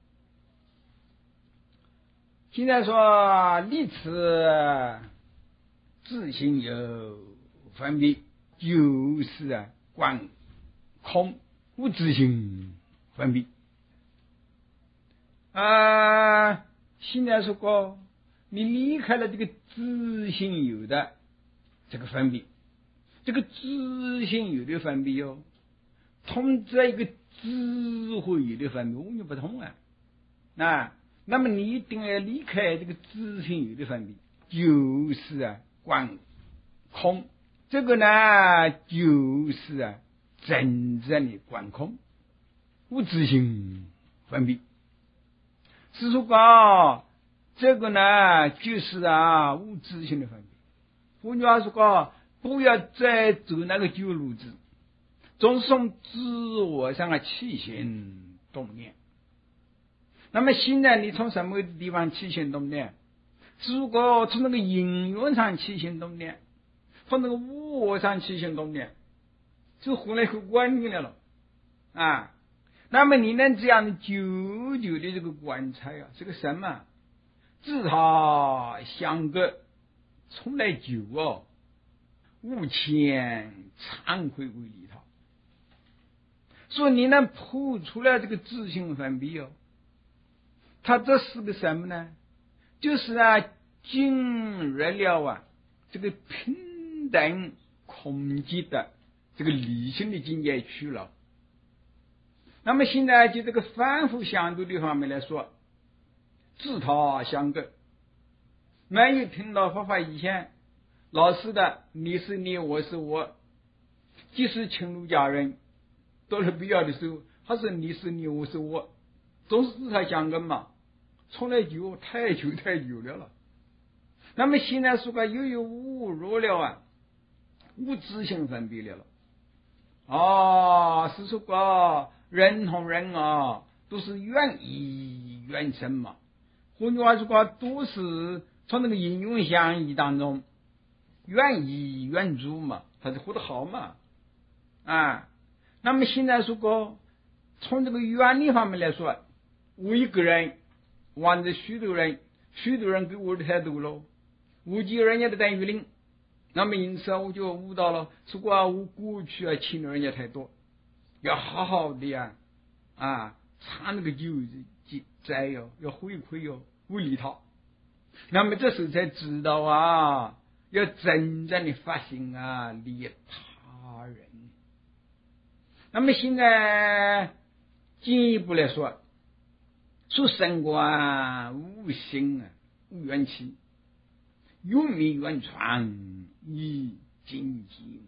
现在说立此自性有分别，就是啊观空无自性分别啊。现在说过，你离开了这个自性有的这个分别，这个自性有的分别哟、哦，同这一个智慧有的分别完全不同啊。啊，那么你一定要离开这个自性有的分别，就是啊观空，这个呢就是啊真正的观空，无自性分别。是说啊，这个呢就是啊无自性的分别。换句话说啊，不要再走那个旧路子，总是从自我上啊起心动念。那么现在你从什么地方起心动念？如果从那个因缘上起心动念，从那个我上起心动念，就回来会管你来了啊。那么你能这样久久的这个观察啊，这个什么自他相隔，从来久哦，无谦惭愧为利他。所以你能破出来这个自性分别哦，它这是个什么呢？就是啊进入了啊这个平等空寂的这个理性的境界去了。 那么现在就这个反复相对的方面来说，自他相隔。没有听到佛法以前，老师的你是你，我是我，即使亲如家人，到了必要的时候，还是你是你，我是我，总是自他相隔嘛，从来就太久太久了了。那么现在说个又有误入了啊，无自性分别了了。哦，是说个人同人啊，都是缘异缘生嘛。换句话说个，都是从那个应用相异当中，缘异缘助嘛，它是活得好嘛。啊，那么现在说个，从这个原理方面来说，我一个人玩着许多人，许多人给我的太多了，我记人家的等于零。那么因此我就悟到了，如果我过去啊欠了人家太多，要好好的呀，啊，偿那个旧债哟，要回馈哟，为利他。那么这时候才知道啊，要真正的发心啊，利他人。那么现在进一步来说，说生观无心啊，无缘起，有名原传以精进。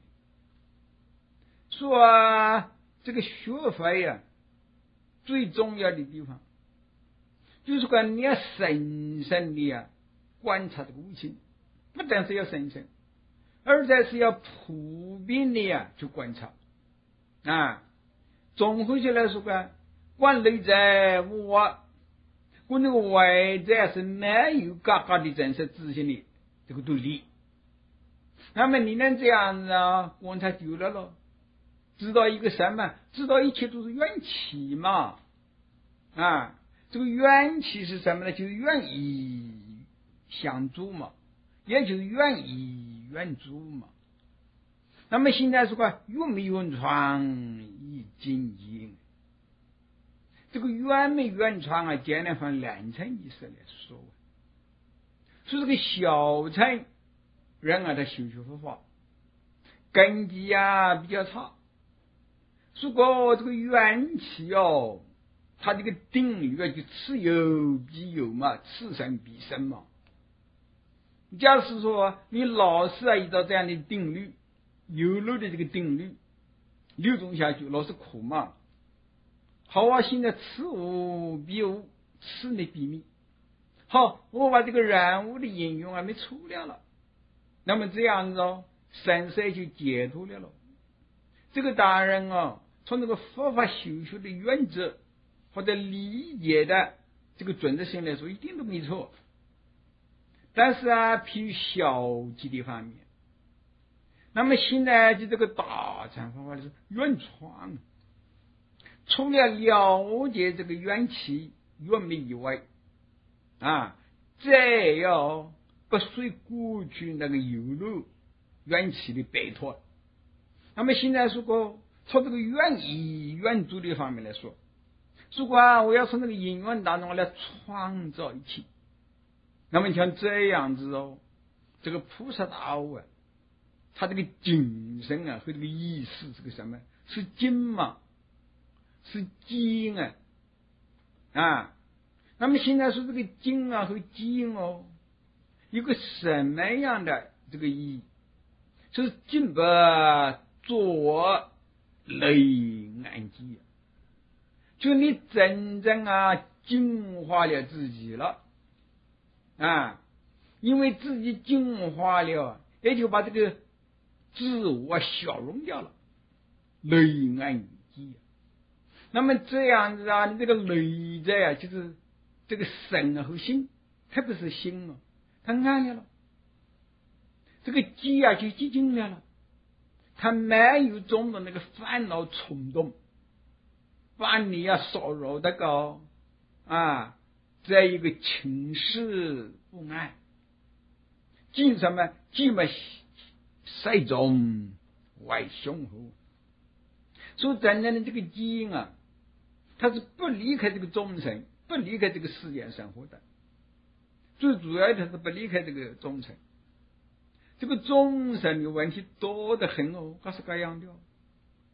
说、啊、这个学法呀，最重要的地方就是说你要深深的啊观察这个无情，不但是要深深，而且是要普遍的呀去观察啊。总回去来说个，观内在我，跟那个外在是没有嘎嘎的真实自信的这个对立。那么你能这样子啊观察久了咯，知道一个什么？知道一切都是缘起嘛。啊，这个缘起是什么呢？就是缘异相助嘛，也就是缘异缘助嘛。那么现在说个缘没缘传以精进，这个缘没缘传啊，简单分两层意思来说。所以这个小乘人啊，他修学佛法根基啊比较差，如果这个缘起哦，他这个定律啊就此有必有嘛，此生必生嘛。假如说你老是啊依照这样的定律，有漏的这个定律流动下去，老是苦嘛。好啊，现在此无必无，此内必灭。好，我把这个人物的应用啊没出了了，那么这样子哦，生死就解脱了了。这个当然啊，从这个佛法修学的原则或者理解的这个准则性来说，一定都没错。但是啊，譬如消极的方面，那么现在就这个大乘方法是原创，除了了解这个缘起缘灭以外啊，再要不随过去那个有漏缘起的摆脱。那么现在如果从这个缘异缘助的方面来说，如果啊我要从那个因缘当中来创造一切，那么像这样子哦，这个菩萨道啊，他这个精神啊和这个意识是个什么？是精嘛，是精啊啊。那么现在说这个精啊和精哦，有个什么样的这个意义？就是精不做内安机，就你真正啊净化了自己了啊，因为自己净化了，也就把这个自我消融掉了，内安机。那么这样子啊，你这个内在啊，就是这个身啊和心，特别是心啊，它安了了。这个机啊就寂静了了，它没有种的那个烦恼冲动，把你啊骚扰的高啊，在一个情势不安，进什么进么塞中外雄厚。所以真正的这个基因啊，它是不离开这个众生，不离开这个世间生活的，最主要的是不离开这个众生。这个众生的问题多得很哦，各是各样的哦。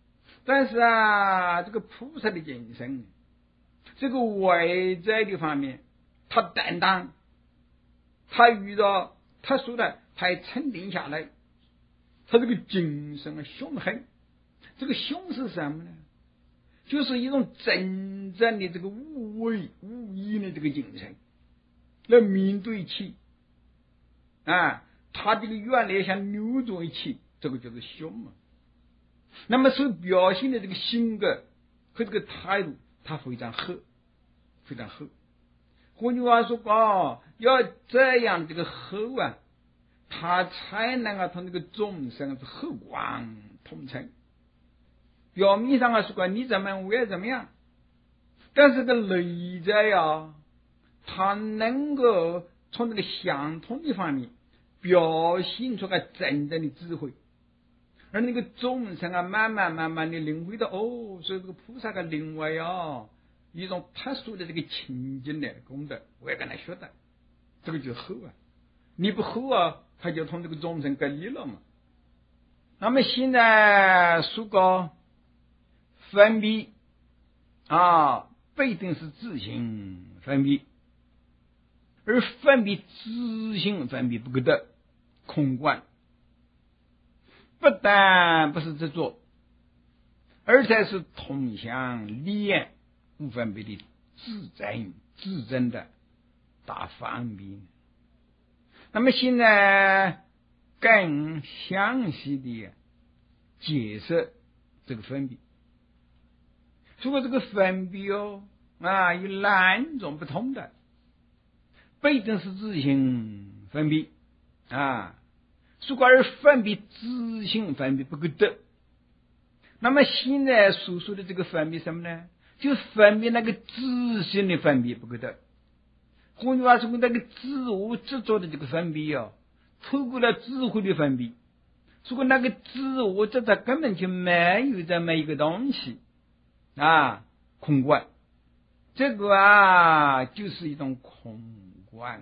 但是啊，这个菩萨的精神，这个外在的方面，他担当，他遇到特殊的，他也沉淀下来，他这个精神啊凶狠。这个凶是什么呢？就是一种真正的这个无为无义的这个精神，来面对起啊，他这个原来想扭转起，这个就是凶嘛。那么所表现的这个性格和这个态度，他非常厚，非常厚。换句话说哦，要这样这个厚啊，他才能够同这个众生是和光同尘。表面上啊说你怎么样我也怎么样，但是个内在呀，他能够从这个相同的方面表现出个真正的智慧，而那个众生啊慢慢慢慢的领会到哦，所以这个菩萨的另外啊一种特殊的这个清净的功德，我也跟他学的，这个就厚啊，你不厚啊，他就同这个众生隔离了嘛。那么现在说个分别啊，不一定是自性分别，而分别自性分别不可得空观，不但不是执着，而且是通向离眼无分别的自真自真的大方便。那么现在更详细的解释这个分别。如果这个分别哦啊有两种不同的，不一定是自性分别啊，如果而分别自性分别不可得，那么现在所说的这个分别什么呢？就分别那个自性的分别不可得。换句话说，那个自我执着的这个分别哦，透过了智慧的分别，如果那个自我执着根本就没有这么一个东西啊，空观，这个啊就是一种空观，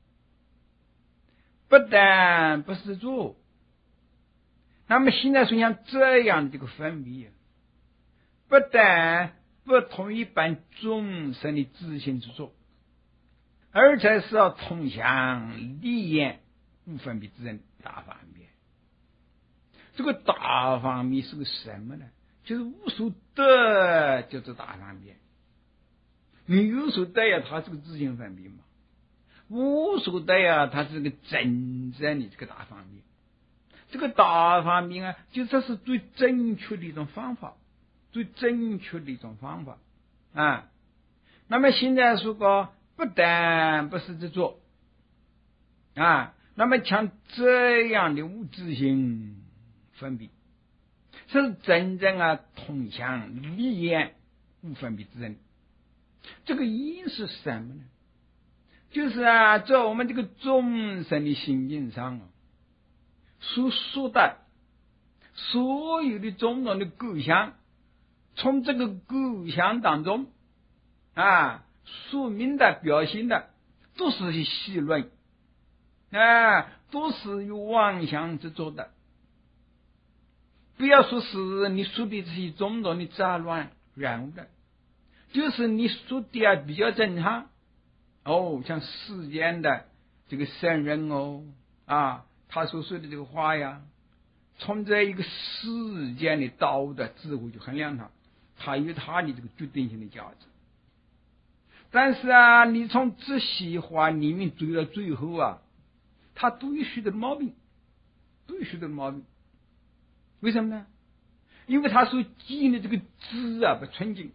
不但不是做。那么现在说像这样的这个分别，不但不同一般众生的自性之作，而且是要通向离眼无分别之人大方面。这个大方面是个什么呢？就是无所得，就是大方面。你有所得呀，它是个自性分别嘛；无所得呀，它是个真正的这个大方面。这个大方面啊，就这是最正确的一种方法，最正确的一种方法啊。那么现在说过，不但不是执着啊，那么像这样的无自性分别，是真正啊通向离眼无分别之人。这个意是什么呢？就是啊，在我们这个众生的心境上啊，所说的所有的种种的构想，从这个构想当中啊说明的表现的都是戏论啊，都是有妄想之作的。不要说是你说的这些种种的杂乱染污的，就是你说的啊比较正常哦，像世间的这个圣人哦啊，他所说的这个话呀，从这一个世间的道德智慧去衡量它，它有它的这个决定性的价值。但是啊，你从这些话里面追到最后啊，它都有许多的毛病，都有许多的毛病。为什么呢？因为他所记的这个字啊不纯净，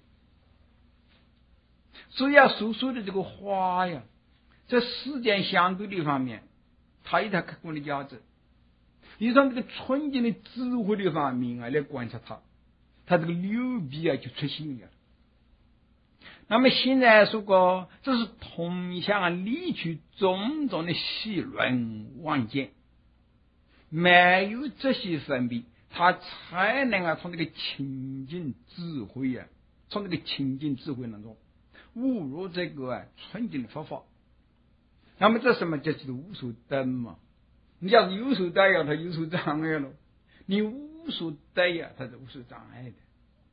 所以要所说的这个话呀，在时间相对的方面，它有它客观的价值。你从这个纯净的智慧的方面啊来观察它，它这个流弊啊就出现了。那么现在说过，这是通向离去种种的戏论妄见，没有这些分别，他才能够从这个清净智慧啊，从这个清净智慧当中悟入这个啊纯净的佛法。那么这什么叫做无所得嘛？你要是有所得呀，它有所障碍了；你无所得呀，它是无所障碍的。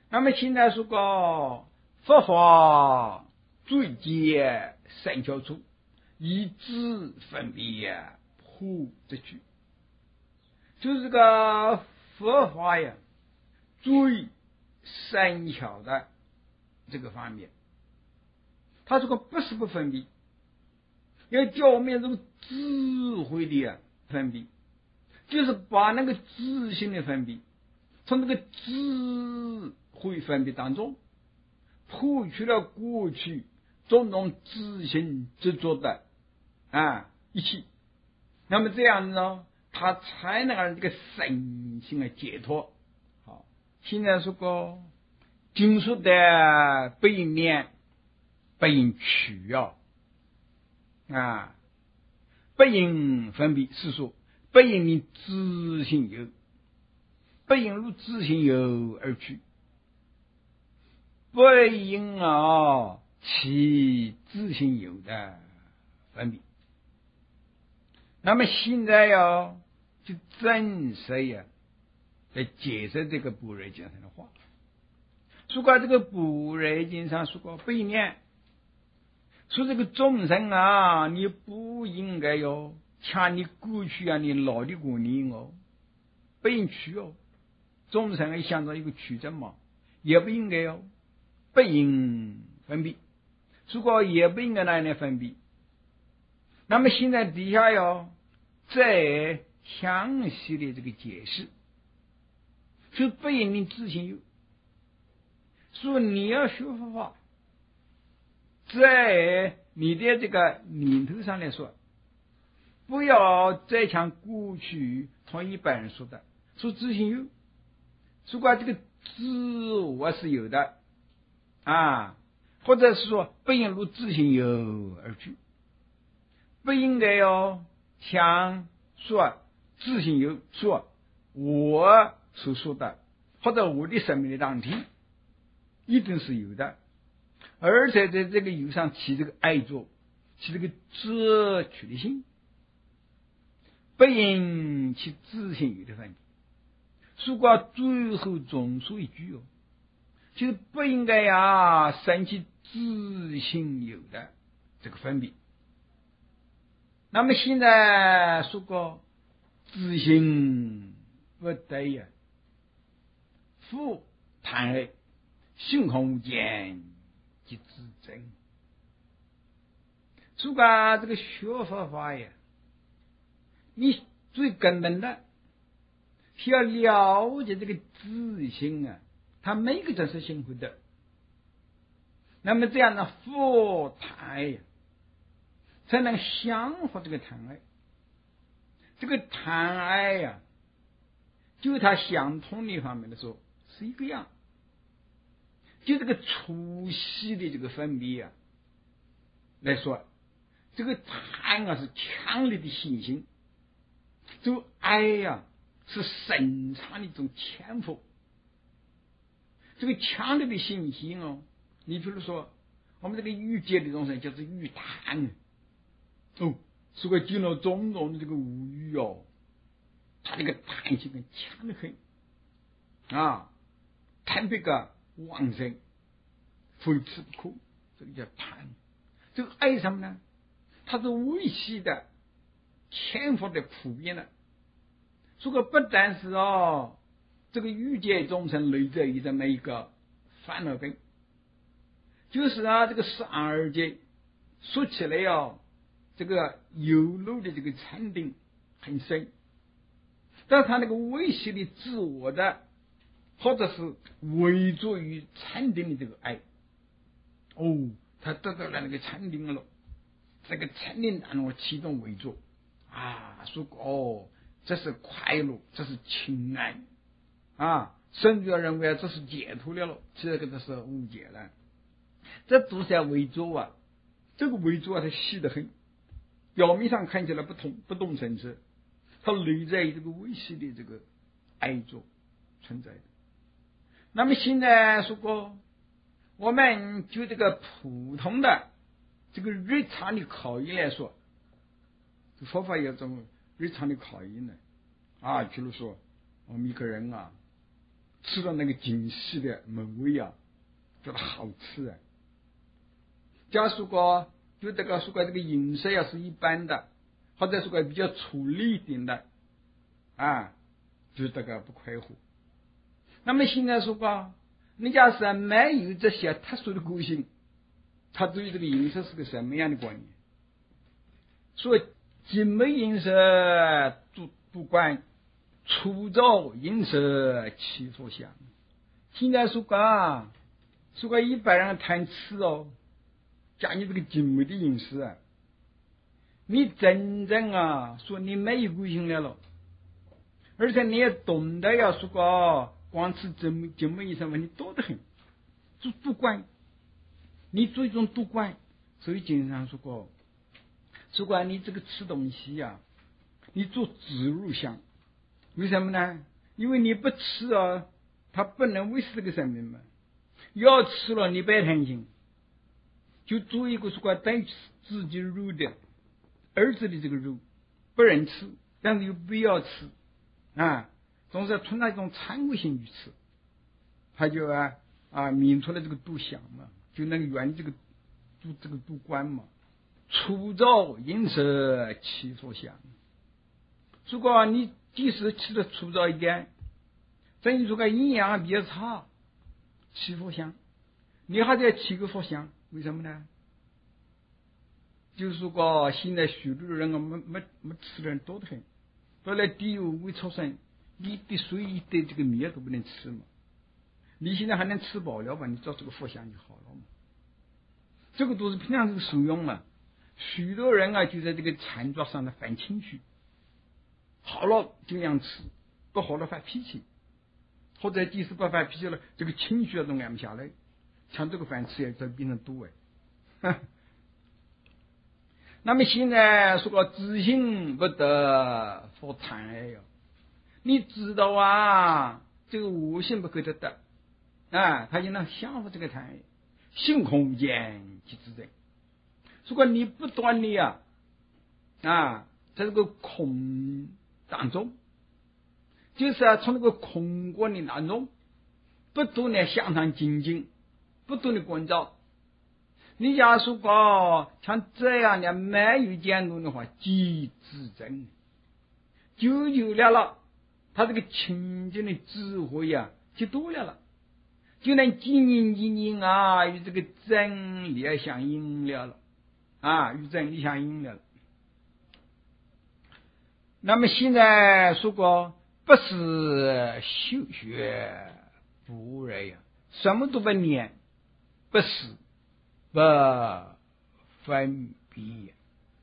那么现在说个佛法最简善巧处，以知分别普之句，就是这个佛法呀最善巧的这个方面，他这个不是不分别，要教我们这种智慧的啊分别，就是把那个知性的分别从那个智慧分别当中破去了过去种种知性执着的啊一切，那么这样呢，他才能让这个身心的解脱。好，现在说过经书的背面不应取啊啊，不应分别是说，不应你知性有，不应如知性有而去，不应啊其知性有的分别。那么现在呀，就正式呀来解释这个般若经上的话。说过这个般若经上说过背面，说这个众生啊，你不应该哟抢你过去啊你老的观念哦，不应取哦。众生也想着一个取证嘛，也不应该哦，不应分别。说过也不应该拿来分别。那么现在底下哟再详细的这个解释，说不应你自性有，说你要学佛法，在你的这个念头上来说，不要再像过去同一般人说的说自性有，说过这个自我是有的啊，或者是说不应如自性有而去，不应该要像说自性有说我所说的或者我的生命的当体一定是有的，而且在这个有上起这个爱作，起这个遮取的心，不应其自性有的分别。说过最后总说一句哦，就是不应该呀生起自性有的这个分别。那么现在说过自性不得呀，复贪爱性空无间即自真。说过这个学佛法呀，你最根本的需要了解这个自性啊，它每个都是幸福的。那么这样的复贪爱呀，才能降服这个贪爱。这个贪爱呀，就它相同的方面的时候是一个样，就这个粗细的这个分别啊来说，这个贪啊是强烈的信心，这个爱呀是深长的一种潜伏。这个强烈的信心哦，你比如说我们这个欲界的众生叫做欲贪哦，是个进了种种的这个无欲哦，他这个贪心很强得很啊，贪别个旺盛，非吃不可，这个叫贪。这个爱什么呢？它是微细的、潜伏的、普遍的。这个不但是哦，这个欲界众生累在于这么一个烦恼根，就是啊，这个十二界说起来哦，这个有漏的这个禅定很深，但是他那个微细的自我的，或者是围着于禅定的这个爱，哦，他得到了那个禅定了，这个禅定让我启动围着啊，说哦，这是快乐，这是情爱啊，甚至要认为这是解脱了了，这个都是误解了。这都是要围着啊，这个围着啊，它细得很，表面上看起来不同不动声色，它累在于这个微细的这个爱着存在的。那么现在说过，我们就这个普通的这个日常的考验来说，佛法有种日常的考验呢啊，比如说我们一个人啊， 吃了那个精细的美味啊，觉得好吃啊。假如说就这个说过这个饮食要是一般的，或者说过比较粗粝一点的啊，就这个不快活。那么现在说过，你假是没有这些特殊的个性，他对于这个饮食是个什么样的观念？所以精美饮食主不管，粗糙饮食其所想。现在说过，说过一般人谈吃哦，讲你这个精美的饮食啊，你真正啊说你没有个性来了，而且你也懂得要说过光吃精美精美饮食问题多得很，就不管你最终不管，所以经常说过，说过你这个吃东西呀、啊，你做植入项，为什么呢？因为你不吃啊，它不能维持这个生命嘛。要吃了你别贪心，就做一个说过等自己肉的儿子的这个肉不能吃，但是又不要吃啊，总是要存在一种参悟性去吃，他就啊啊泯除了这个度想嘛，就能圆这个度这个度观嘛。粗糙饮食其所想，如果你即使吃的粗糙一点，等于说个营养比较差，其所想，你还得起个所想，为什么呢？就是说个现在许多人啊没没没吃的人多得很，都来抵御胃出生，一滴水一滴这个面都不能吃嘛。你现在还能吃饱了吧？你照这个所想就好了嘛。这个都是平常这个使用嘛。许多人啊就在这个餐桌上的犯情绪，好了尽量吃，不好了发脾气，或者即使不发脾气了，这个情绪都按不下来，像这个饭吃也都变成毒哎。那么现在说个知行不得for贪爱哟，你知道啊，这个恶行不可得的啊，他就能享受这个贪爱，性空无间即自在。如果你不断的啊啊，在这个空当中，就是啊从这个空观的当中，不断的向上精进，不断的关照。你假如说像这样的没有监督的话，即自真，就有了了，他这个清净的智慧啊，就多了了，就能经营经营啊，与这个真理相应了了。啊，与真理相应了。那么现在说过，不是修学不然呀，什么都不念，不是不分别。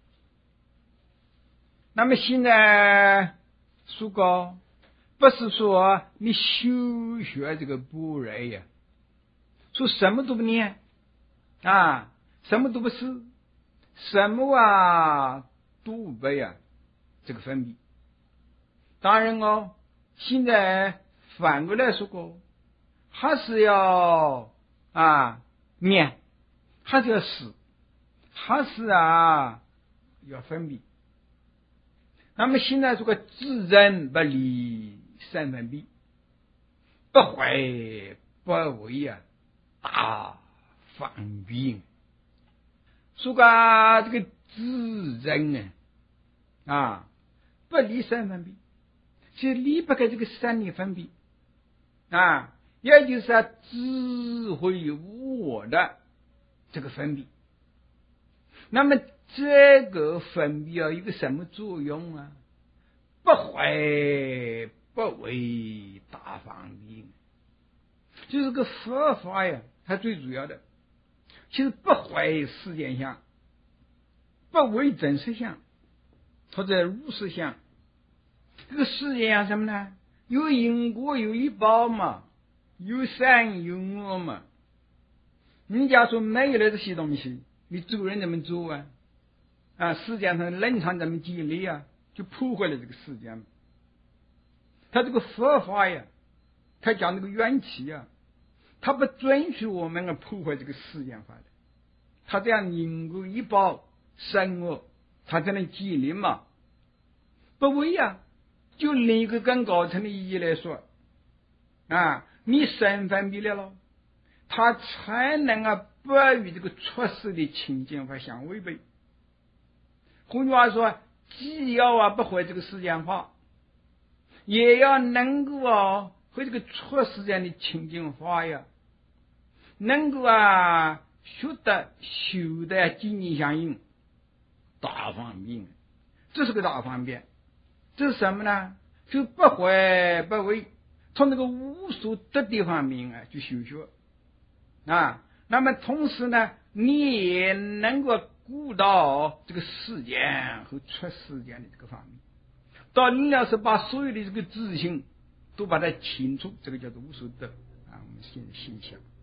那么现在说过，不是说你修学这个不然呀，说什么都不念啊，什么都不是。什么啊都不呀这个分别。当然哦，现在反过来说过，还是要啊念，还是要死，还是啊要分别。那么现在这个自认不离三分别，不坏不为啊大方便。说个这个自认啊，啊，不离三分别，就离不开这个三力分别啊，也就是啊智慧无我的这个分别。那么这个分别啊，有个什么作用啊？不坏不为大方便，就是个佛法呀，它最主要的。其实不坏世间相，不为真实相，或者如实相。这个世间相什么呢？有因果有一报嘛，有善有恶嘛。你假说没有了这些东西，你做人怎么做啊？啊，世界上冷场怎么建立啊？就破坏了这个世界嘛。他这个佛法呀，他讲这个缘起啊，他不准许我们啊破坏这个世间法的，他这样因果一报善恶，他才能建立嘛。不为呀，就另一个更高层的意义来说， 啊，你生分别了咯，他才能啊不与这个出世的情境法相违背。换句话说，既要啊不会这个世间法，也要能够啊和这个出世间的情境法呀，能够啊学得修得经济相应，大方便，这是个大方便。这是什么呢？就不会不为从那个无所得的方面啊去修学啊。那么同时呢，你也能够顾到这个世间和出世间的这个方面。到你要是把所有的这个自信都把它清楚，这个叫做无所得啊。我们先先想。